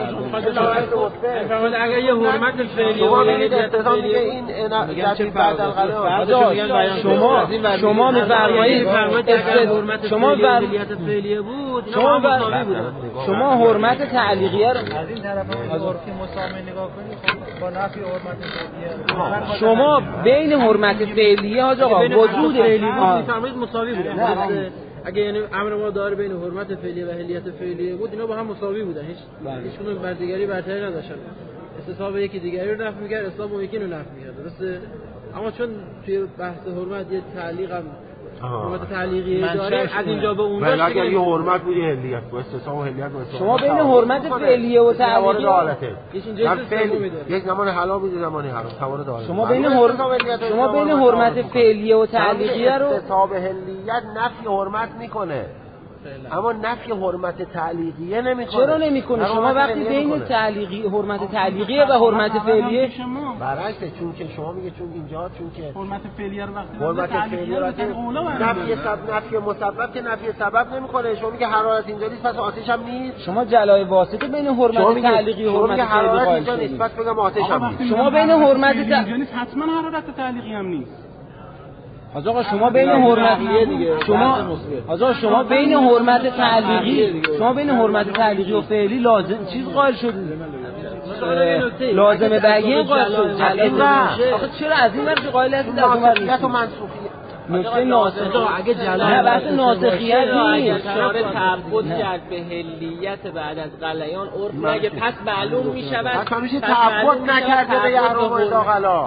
[SPEAKER 2] اگر یه حرمت فعلیه
[SPEAKER 1] شما میگید استثناء میگه این نفی بعد الغلا.
[SPEAKER 2] شما میفرمایید شما
[SPEAKER 5] هلیت فعلیه بود
[SPEAKER 2] شما حرمت تعلیقیه رو
[SPEAKER 4] از این طرف عرفی مسامه نگاه کنید با نفی حرمت فعلیه
[SPEAKER 2] شما بین حرمت فعلیه آقا وجود
[SPEAKER 5] فعلی بود میفرمایید مساوی بود. اگه یعنی امر ما داره بین حرمت فعلیه و هلیت فعلیه بود اینا با هم مساوی بودن. هیچ کدوم بر دیگری برتری نداشتن. استصحاب یکی دیگری رو نفی می‌کرد، استصحاب اون یکی رو نفی می‌کرد. درسته؟ اما چون توی بحث حرمت یه تعلیق هم حرمت تعلیقی داره از اینجا به اونجا
[SPEAKER 1] ولی اگر یه حرمت بود هلیت بود استصحاب و هلیت بود.
[SPEAKER 2] شما بین حرمت فعلیه و تعلیقی
[SPEAKER 1] یک زمان حلال بود زمانی حرام توارد حالت.
[SPEAKER 2] شما بین حرمت فعلیه و تعلیقیه رو
[SPEAKER 1] استصحاب هلیت نفی حرمت میکنه اما نفی حرمت تعلیقیه نمیکنه.
[SPEAKER 2] چرا نمیکنه؟ شما وقتی بین تعلیقی حرمت تعلیقیه و حرمت فعلیه
[SPEAKER 1] برعکسه، چون که شما میگه چون اینجا چون که
[SPEAKER 5] حرمت فعلیه رو وقتی
[SPEAKER 1] حرمت فعلیه رو نفی مسبب که نفی سبب نمیکنه. شما میگه حرارت اینجا نیست پس آتش هم نیست.
[SPEAKER 2] شما جلای واسطه بین حرمت تعلیقی و حرمت فعلیه قائل
[SPEAKER 1] نیست پس بگم آتش هم نیست.
[SPEAKER 2] شما بین حرمت
[SPEAKER 5] اینجا نیست حتما حرارت تعلیقی هم نیست.
[SPEAKER 2] آقا شما بین حرمت شما بین حرمت تعلیقی و فعلی لازم چیز قائل شدید. لازم بیان قائل شد. آخه چرا از این ور قائل هستید از اون ور
[SPEAKER 1] ناسخیت و منسوخیت؟
[SPEAKER 2] نکته ناسخ اگه جلال بحث ناسخیت نیست.
[SPEAKER 6] اشاره تعبد کرد به هلیت بعد از غلیان عرف مگه پس معلوم میشود
[SPEAKER 1] پس همیشه تعبد نکرده به یحرم اذا غلا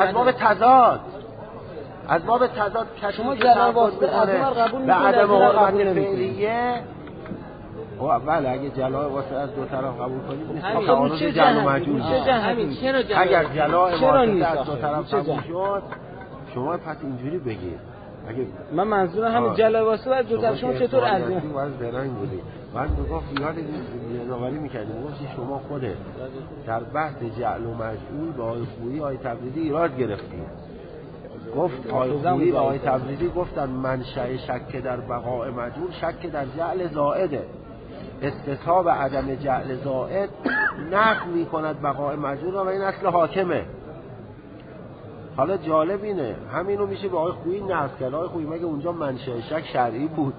[SPEAKER 1] از باب تضاد
[SPEAKER 2] شما جلال واسطه از اون قبول
[SPEAKER 1] به عدم حرمت فعلیه. بله اگه جلال واسطه از دو طرف قبول کنید نیست تعارض جل و مجهول. اگر جلال واسطه از دو طرف قبول شد شما پس اینجوری بگید. اگه
[SPEAKER 2] من منظورم همین جلال واسطه از دو طرف شما چطور از این
[SPEAKER 1] درنگ بودی بعد میگفت یاد نظری می‌کردیم گفت شما خودت در بحث جعل و مجهول با آقای خویی آقای تبریزی ایراد گرفتید. گفت آقای و آقای تبریزی گفتن منشأ شک در بقاء مجهول شک در جعل زائده. استصحاب عدم جعل زائد نفی می‌کند بقاء مجهول و این اصل حاکمه. حالا جالب اینه همینو میشه به آقای خویی نقض کرد. آقای خویی مگه اونجا منشأ شک شرعی بود؟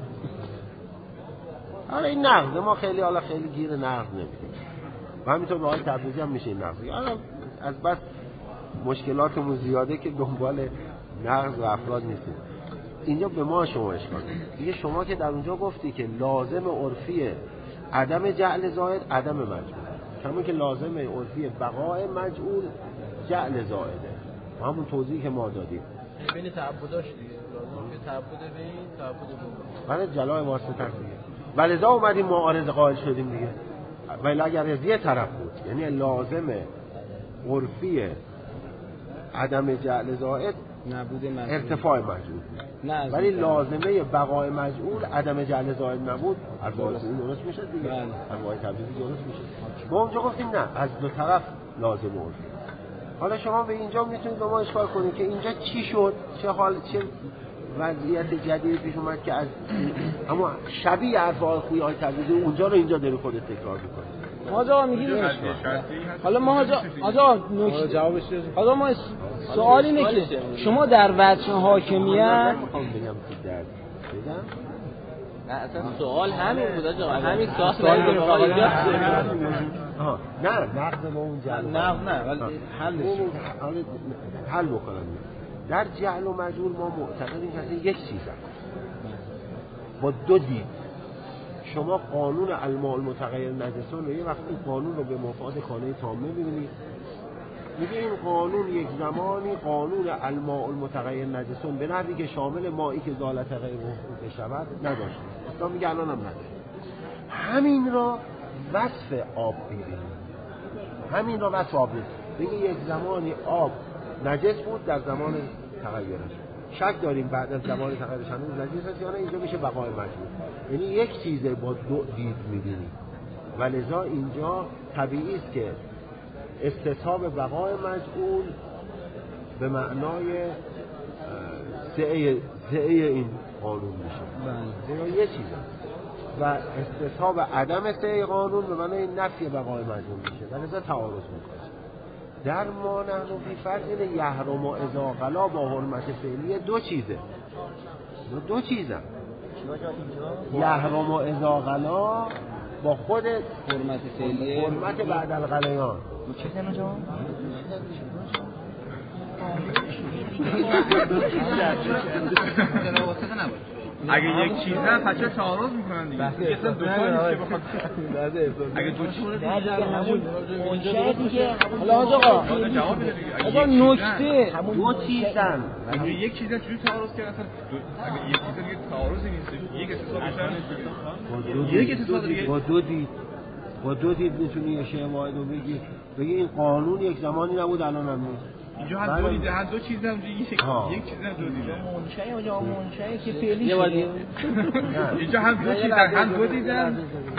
[SPEAKER 1] حالا این نقض ما خیلی گیر نقض نمیدیم و همینطور به آقای تبریزی هم میشه این نقض. حالا از بس مشکلاتمون زیاده که دنبال نقض و افراد نیستیم. اینجا به ما شما اشکال دیگه. شما که در اونجا گفتی که لازم عرفی عدم جعل زائد عدم مجعول، همون که لازم عرفی بقای مجعول جعل زائده، همون توضیحی که ما دادیم
[SPEAKER 3] بین تعبداش دیگه، لازم که تعبد بین تعبد بود،
[SPEAKER 1] برای جلای واسطه دیگه. ولذا اومدیم معارض قائل شدیم دیگه. ولی اگر از یه طرف بود یعنی لازم عرفی عدم جعل زائد
[SPEAKER 2] نبود مجعول
[SPEAKER 1] ارتفاع مجعول،
[SPEAKER 2] نه
[SPEAKER 1] ولی لازمه بقای مجعول عدم جعل زائد نبود، ارباعی درست میشه دیگه، ارباعی تبدیلی درست میشه. ما اونجا گفتیم نه، از دو طرف لازم عرفی. حالا شما به اینجا میتونید به ما اشکال کنید که اینجا چی شد، چه حال، چه وضعیت جدیدی پیش اومد که از اما شبیه ارباعی خویای تبدیلی اونجا رو اینجا داره خودت تکرار میکنه.
[SPEAKER 2] آقا میگی حالا ما آقا
[SPEAKER 3] جوابش
[SPEAKER 2] حالا ما سوال اینه که شما در وجه حاکمیت
[SPEAKER 1] میخوام بگم که در بگم
[SPEAKER 6] نه اصلا سوال همین بود آقا، همین
[SPEAKER 3] سوال داریم
[SPEAKER 1] نه نقد ما اون جعل
[SPEAKER 3] نه ولی
[SPEAKER 1] حل بکنم. در جعل و مجعول ما معتقدیم که یک چیز هست با دو دید. شما قانون الماء المتغیر نجسون رو یه وقت این قانون رو به مفاد خانه تامه ببینید، میگه این قانون یک زمانی قانون الماء المتغیر نجسون به نحوی که شامل مائی که زالت غیر محفوظ شود نداشت. اصلا میگه الان هم نداره. همین را وصف آب ببینید، همین را وصف آب ببینید. میگه یک زمانی آب نجس بود در زمان تغییرش. شک داریم بعد از زمان تغییرش هنوز نجس است یا نه. اینجا میشه بقای مجعول، یعنی یک چیز با دو دید می‌بینی. ولذا اینجا طبیعی است که استصحاب بقای مجعول به معنای سعه این قانون میشه. بله. یه چیز است. و استصحاب عدم سعه قانون به معنای نفی بقای مجعول میشه. ولذا تعارض میکنه. در ما نحن فی فرض یحرم و اذا غلا با حرمت فعلی دو چیزه، دو چیزه. یحرم و اذا غلا با خود
[SPEAKER 2] حرمت فعلی،
[SPEAKER 1] حرمت بعد الغلیان.
[SPEAKER 2] چه کنه جان؟
[SPEAKER 7] اگه یک چیز هست بچه تعارض میکنن دیگه. اصلا دو تا نیست که بخواد. اگه دو چیز
[SPEAKER 2] نه دیگه همون منشأ دیگه. حالا آقا نکته
[SPEAKER 1] دو چیزن.
[SPEAKER 7] اگه یک چیز چجوری تعارض کرد اصلا؟ اگه یک چیز دیگه تعارضی نیست. یک استصحاب بیشتر یک استصحاب دیگه
[SPEAKER 1] با دو دید میتونی یه شیء واحد رو بگی این قانون یک زمانی نبود الان هم نیست.
[SPEAKER 7] اینجا هم دو دیده، هم دو چیز هم یک چیز هم دو دیده.
[SPEAKER 2] منشأ که فعلی شده.
[SPEAKER 7] اینجا هم دو چیز هم دو دیدن.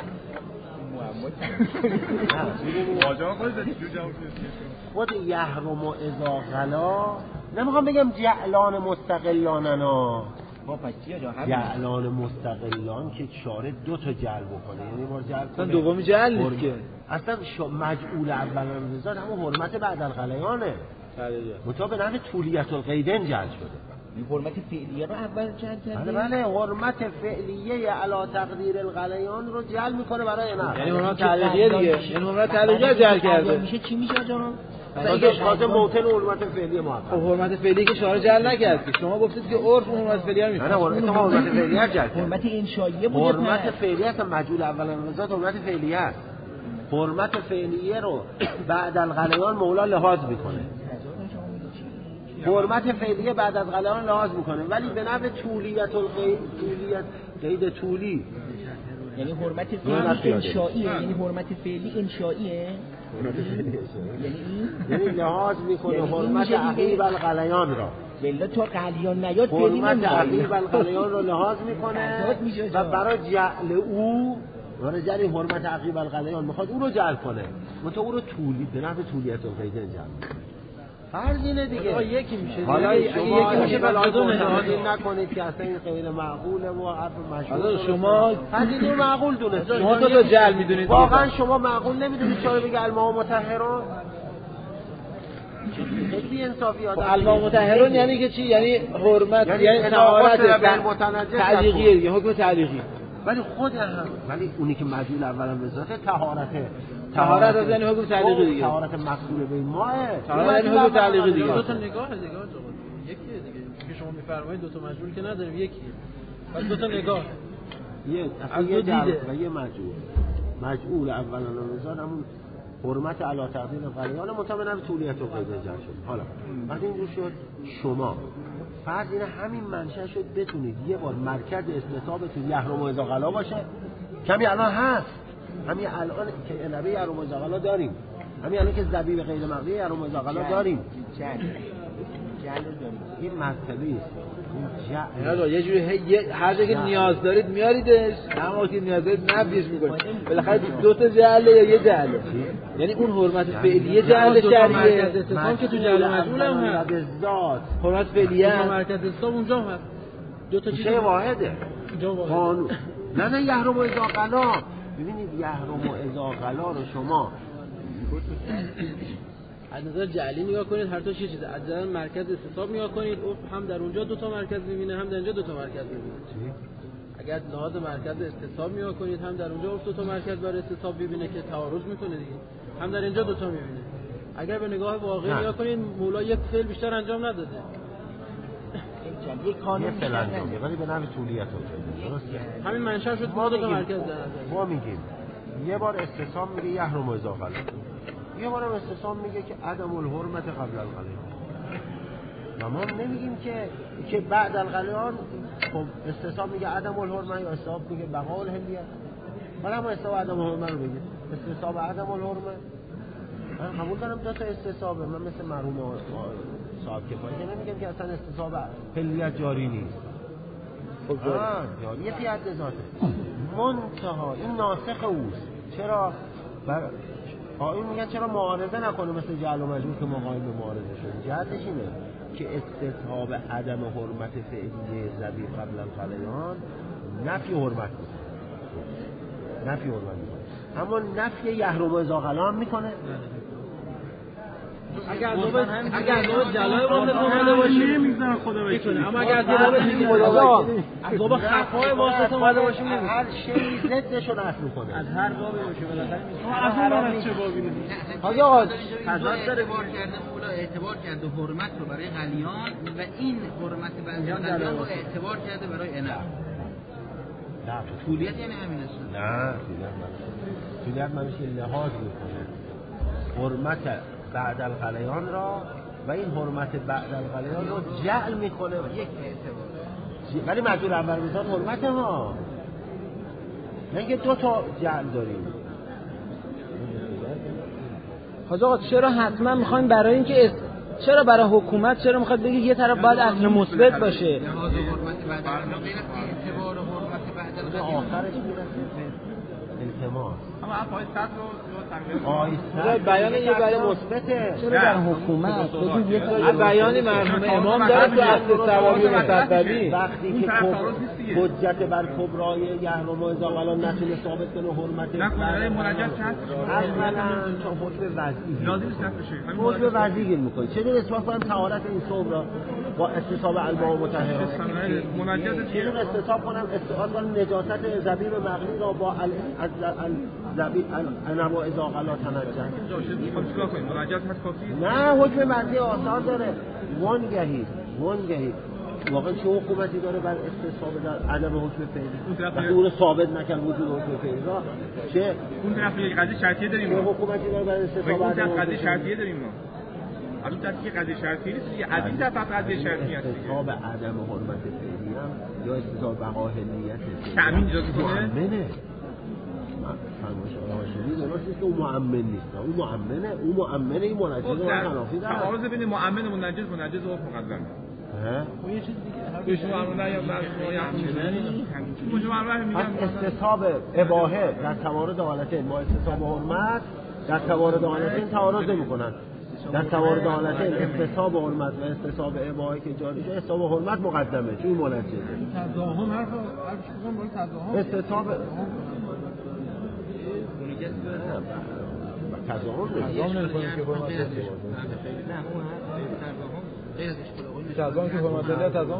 [SPEAKER 7] واجه خود
[SPEAKER 1] خود یحرم و اذا غلا نمیخوام بگم جعلان مستقلاننا.
[SPEAKER 2] با پچیا جا همین
[SPEAKER 1] جعلان مستقلان که شارع دو تا جعل بکنه، یعنی ما جعل
[SPEAKER 3] کنه دومی جعل نیست که
[SPEAKER 1] اصلا مجعول اول رضا همون حرمت بعد الغلیانه. مطابق به نحو طولیت القیدین جعل شده.
[SPEAKER 2] این حرمت فعلیه رو اول جعل کرده.
[SPEAKER 1] بله حرمت فعلیه علی تقدیر الغلیان رو جعل میکنه برای نه.
[SPEAKER 3] یعنی حرمت تعلیقیه دیگه. این حرمت تعلیقیه جعل کرده.
[SPEAKER 2] میشه چی میشه جناب؟
[SPEAKER 1] تازه موطن حرمت فعلیه ما.
[SPEAKER 3] خب حرمت فعلیه که شارع جعل نکرد. شما گفتید که عرف حرمت فعلیه میکنه.
[SPEAKER 1] نه حرمت فعلیه جعل.
[SPEAKER 2] حرمت انشائیه بود.
[SPEAKER 1] حرمت فعلیه است مجعول اول رضا حرمت فعلیه است. حرمت فعلیه رو بعد الغلیان مولا لحاظ میکنه. حرمت فعلیه بعد از غلیان لحاظ میکنه ولی به نحو طولیت قید طولی.
[SPEAKER 2] یعنی حرمت فعلی انشائیه، یعنی حرمت فعلی انشائیه،
[SPEAKER 1] یعنی لحاظ میکنه حرمت عقیب الغلیان را.
[SPEAKER 2] بله تو غلیان نیاد فعلی
[SPEAKER 1] حرمت عقیب الغلیان رو لحاظ میکنه و برای جعل او برای جعل حرمت عقیب الغلیان میخواد او رو جعل کنه. منتها او رو طولی به نحو طولیت القید جعل. فرض اینه دیگه.
[SPEAKER 3] یکی میشه.
[SPEAKER 1] حالا شما یکی میشه بلادون نکنید که اصلا این غیر معقوله و حرف مشهور.
[SPEAKER 3] حالا شما
[SPEAKER 1] هزینه معقول دونید.
[SPEAKER 3] شما تو جعل میدونید.
[SPEAKER 1] واقعا شما معقول نمیدونید چرا بگه الماء مطهرون؟ خیلی انصافی آدم.
[SPEAKER 3] الماء مطهرون یعنی که چی؟ یعنی حرمت یعنی طهارت تعلیقیه دیگه، حکم تعلیقی.
[SPEAKER 1] ولی خود هم ولی اونی که مجعول اولا به ذات
[SPEAKER 3] طهارت از یعنی حکم تعلیقی دیگه.
[SPEAKER 1] طهارت مقصود به این ماه.
[SPEAKER 3] طهارت یعنی حکم تعلیقی دیگه.
[SPEAKER 5] دو تا نگاه دیگه یکیه دیگه. که شما میفرمایید دو تا مجبور که نداریم، یکیه. پس دو تا نگاه.
[SPEAKER 1] یه جعل و یه مجعول اولا نظر همون حرمت علی تقدیر غلیان مطمئن طولیت و قید جعل شد. حالا وقتی اینجور شد شما فرض اینه همین منشأ شد بتونید یه بار مرکز استصحابتون یحرم و اذا غلا باشه. کمی الان هست، همین الان که عنبه یحرم و اذا غلا داریم، همین الان که زبیب غیر مقلی یحرم و اذا غلا داریم. این مرتبه است.
[SPEAKER 3] نه یه جوری هر جا که نیاز دارید میاریدش، اما که نیاز دارید نفیش میکنید. بالاخره دو تا جعله یا یه جعله، یعنی اون حرمت فعلیه جعل شرعیه
[SPEAKER 5] استثناء که تو جعل مجعول هم هست.
[SPEAKER 1] بالذات
[SPEAKER 3] حرمت فعلیه
[SPEAKER 5] مرکز استثناء اونجا هست. دو تا چیز
[SPEAKER 1] واحده. قانون نه یحرم و اذا غلا. ببینید یحرم و اذا غلا رو شما
[SPEAKER 5] از نظر جعلی نگاه کنید، هر تا چیز از نظر مرکز استصحاب نگاه کنید، هم در اونجا دو تا مرکز می‌بینه، هم در اینجا دو تا مرکز می‌بینه. اگر لحاظ مرکز استصحاب نگاه کنید، هم در اونجا دو تا مرکز برای استصحاب می‌بینه که تعارض می‌کنه دیگه، هم در اینجا دو تا می‌بینه. اگر به نگاه واقعی نگاه کنید، مولا یک فعل بیشتر انجام نداده.
[SPEAKER 1] یک قانون میشه ولی به نحو طولیت افتاده. درسته؟
[SPEAKER 5] همین منشأ شد ما دو تا مرکز در
[SPEAKER 1] ما میگیم یه بار استصحاب میگه یحرم و اذا غلا، یه بارم استثناء میگه که عدم الحرمت قبل الغلیان. و ما نمیگیم که بعد الغلیان. خب استثناء میگه عدم الحرمت یا استثناء میگه بقاء الحلیت. حالا ما استثناء عدم الحرمت رو بگیم. استثناء عدم الحرمت من قبول دارم دو تا استثناء، من مثل مرحوم صاحب کفایه نمیگم که اصلا استثناء حلیت جاری نیست. خب جاری فی حد ذاته. منتها این ناسخ اوست. چرا؟ این میگن چرا معارضه نکنه مثل جعل و مجعول که ما قائل به معارضه شدیم. جهتش اینه که استصحاب عدم حرمت فعلیه ذبیح قبل الغلیان نفی حرمت میکنه، نفی حرمت میکنه، اما نفی یحرم و اذا غلا میکنه.
[SPEAKER 5] اگر باب جلای واسطه اومده باشیم میذارن خدا بکنه، اما اگر از باب خفای واسطه اومده باشیم نمیذارن.
[SPEAKER 1] هر شی ضدش رو نفی میکنه.
[SPEAKER 5] از هر بابی باشه بالاخره از چه بابی نیست.
[SPEAKER 2] آقا
[SPEAKER 6] تضاد داره کار کرده، مولا اعتبار کرده حرمت رو برای غلیان و این حرمت برای غلیان رو اعتبار کرده برای عنب.
[SPEAKER 1] نه
[SPEAKER 6] طولیت یعنی همین است.
[SPEAKER 1] نه طولیت منش لحاظ میکنه حرمت بعد الغلیان را و این حرمت بعد الغلیان رو جعل میکنه و یک اعتبار، ولی مجعول اول میزان حرمت ها نه که دو تا جعل داریم.
[SPEAKER 2] حاج آقا چرا حتما میخوایم برای اینکه چرا برای حکومت چرا میخواد بگید یه طرف باید اصل مثبت باشه؟
[SPEAKER 6] لحاظ حرمت بعد غیر اعتبار حرمت بعد الغلیان
[SPEAKER 1] آخرش میرسه التماس.
[SPEAKER 7] اما پای سطر رو
[SPEAKER 1] آیسته بیان یه برای مثبته.
[SPEAKER 2] چرا در حکومت بگید
[SPEAKER 3] یه بیانی مرحوم امام داره تو اصل ثوابی مصدقی
[SPEAKER 1] وقتی که حجت بر کبرای یحرم و اذا غلا نتونه ثابت کنه حرمت
[SPEAKER 7] نکنه منجز هست
[SPEAKER 1] اولا چون حکم وضعی
[SPEAKER 7] لازم است بشه
[SPEAKER 1] حکم وضعی گیر میکنه. چه دونه اثبات کنم طهارت این صوب را با استصحاب الماء مطهره،
[SPEAKER 7] منجز
[SPEAKER 1] چه دونه استصحاب کنم استعاد کنم نجاست زبیب مغلی را با زبیب عنب و اذا غلا تنجس.
[SPEAKER 7] چیکار کنیم؟ منجز هست کافی؟
[SPEAKER 1] نه حکم وضعی آثار داره. وانگهی واقعا چه حکومتی داره بر استصحاب در عدم حکم فعلی وقتی اون رو ثابت نکرد وجود حکم فعلی را چه
[SPEAKER 7] اون طرف یک قضیه شرطیه داریم
[SPEAKER 1] ما حکومتی داره بر استصحاب
[SPEAKER 7] اون
[SPEAKER 1] عدم
[SPEAKER 7] طرف قضیه شرطیه داریم ما الان طرف که قضیه شرطیه نیست دیگه از این طرف قضیه شرطیه است
[SPEAKER 1] استصحاب عدم حرمت فعلی هم یا استصحاب بقا حلیت
[SPEAKER 7] تامین اجازه کنه
[SPEAKER 1] مؤمنه فرمایش آقای شهید درست است که اون مؤمن نیست، اون مؤمنه این منجز و خلافی داره.
[SPEAKER 7] تعارض بین مؤمن و منجز و مقدم
[SPEAKER 5] اون یه چیز دیگه
[SPEAKER 7] شما امروز یا
[SPEAKER 1] استصحاب اباحه در توارد حالتین با استصحاب حرمت در توارد حالتین تعارض نمی‌کنن. در توارد حالتین استصحاب حرمت و استصحاب اباحه که جاری شده استصحاب حرمت مقدمه چون منجزه.
[SPEAKER 5] تضاهم حرف می‌زنم برای تضاهم
[SPEAKER 1] استصحاب تضاهم
[SPEAKER 3] نمی‌کنه که حرمت تضاهم که حرمت الله تضاهم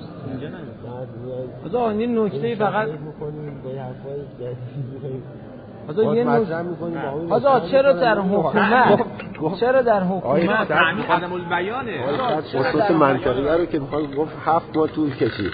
[SPEAKER 2] خدا این نکته فقط
[SPEAKER 1] می‌کنیم به حرفای جدید
[SPEAKER 2] حالا یه
[SPEAKER 1] مطرح می‌کنی با اون
[SPEAKER 2] حالا چرا در حکومت
[SPEAKER 7] تعمیم عدم البیانه
[SPEAKER 1] اساس منطقی رو که می‌خواد گفت 7 ماه طول کشید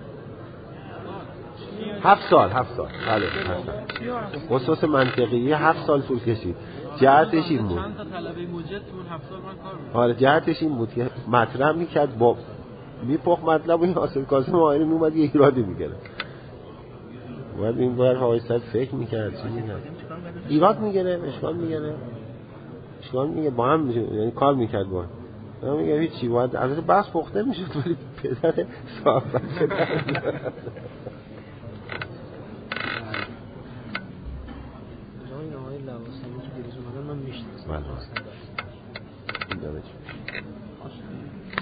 [SPEAKER 1] 7 سال بله اساس منطقی 7 سال طول کشید جهتش این بود
[SPEAKER 5] چند تا طلبه موجدتون 7 سال من کار می‌کنم
[SPEAKER 1] آره جهتش این بود که مطرح می‌کرد با میپخ مطلب و این حاصل کاسم آیرین اومد یه ایرادی میگیره باید این بار فایصد فکر میکرد چی میکرد ایراد میگیره اشکال میگه با هم یعنی کار میکرد با هم میگه هیچی باید البته بحث پخته میشد ولی پدر صاحب بچه
[SPEAKER 2] من میشناسم
[SPEAKER 1] این داره چی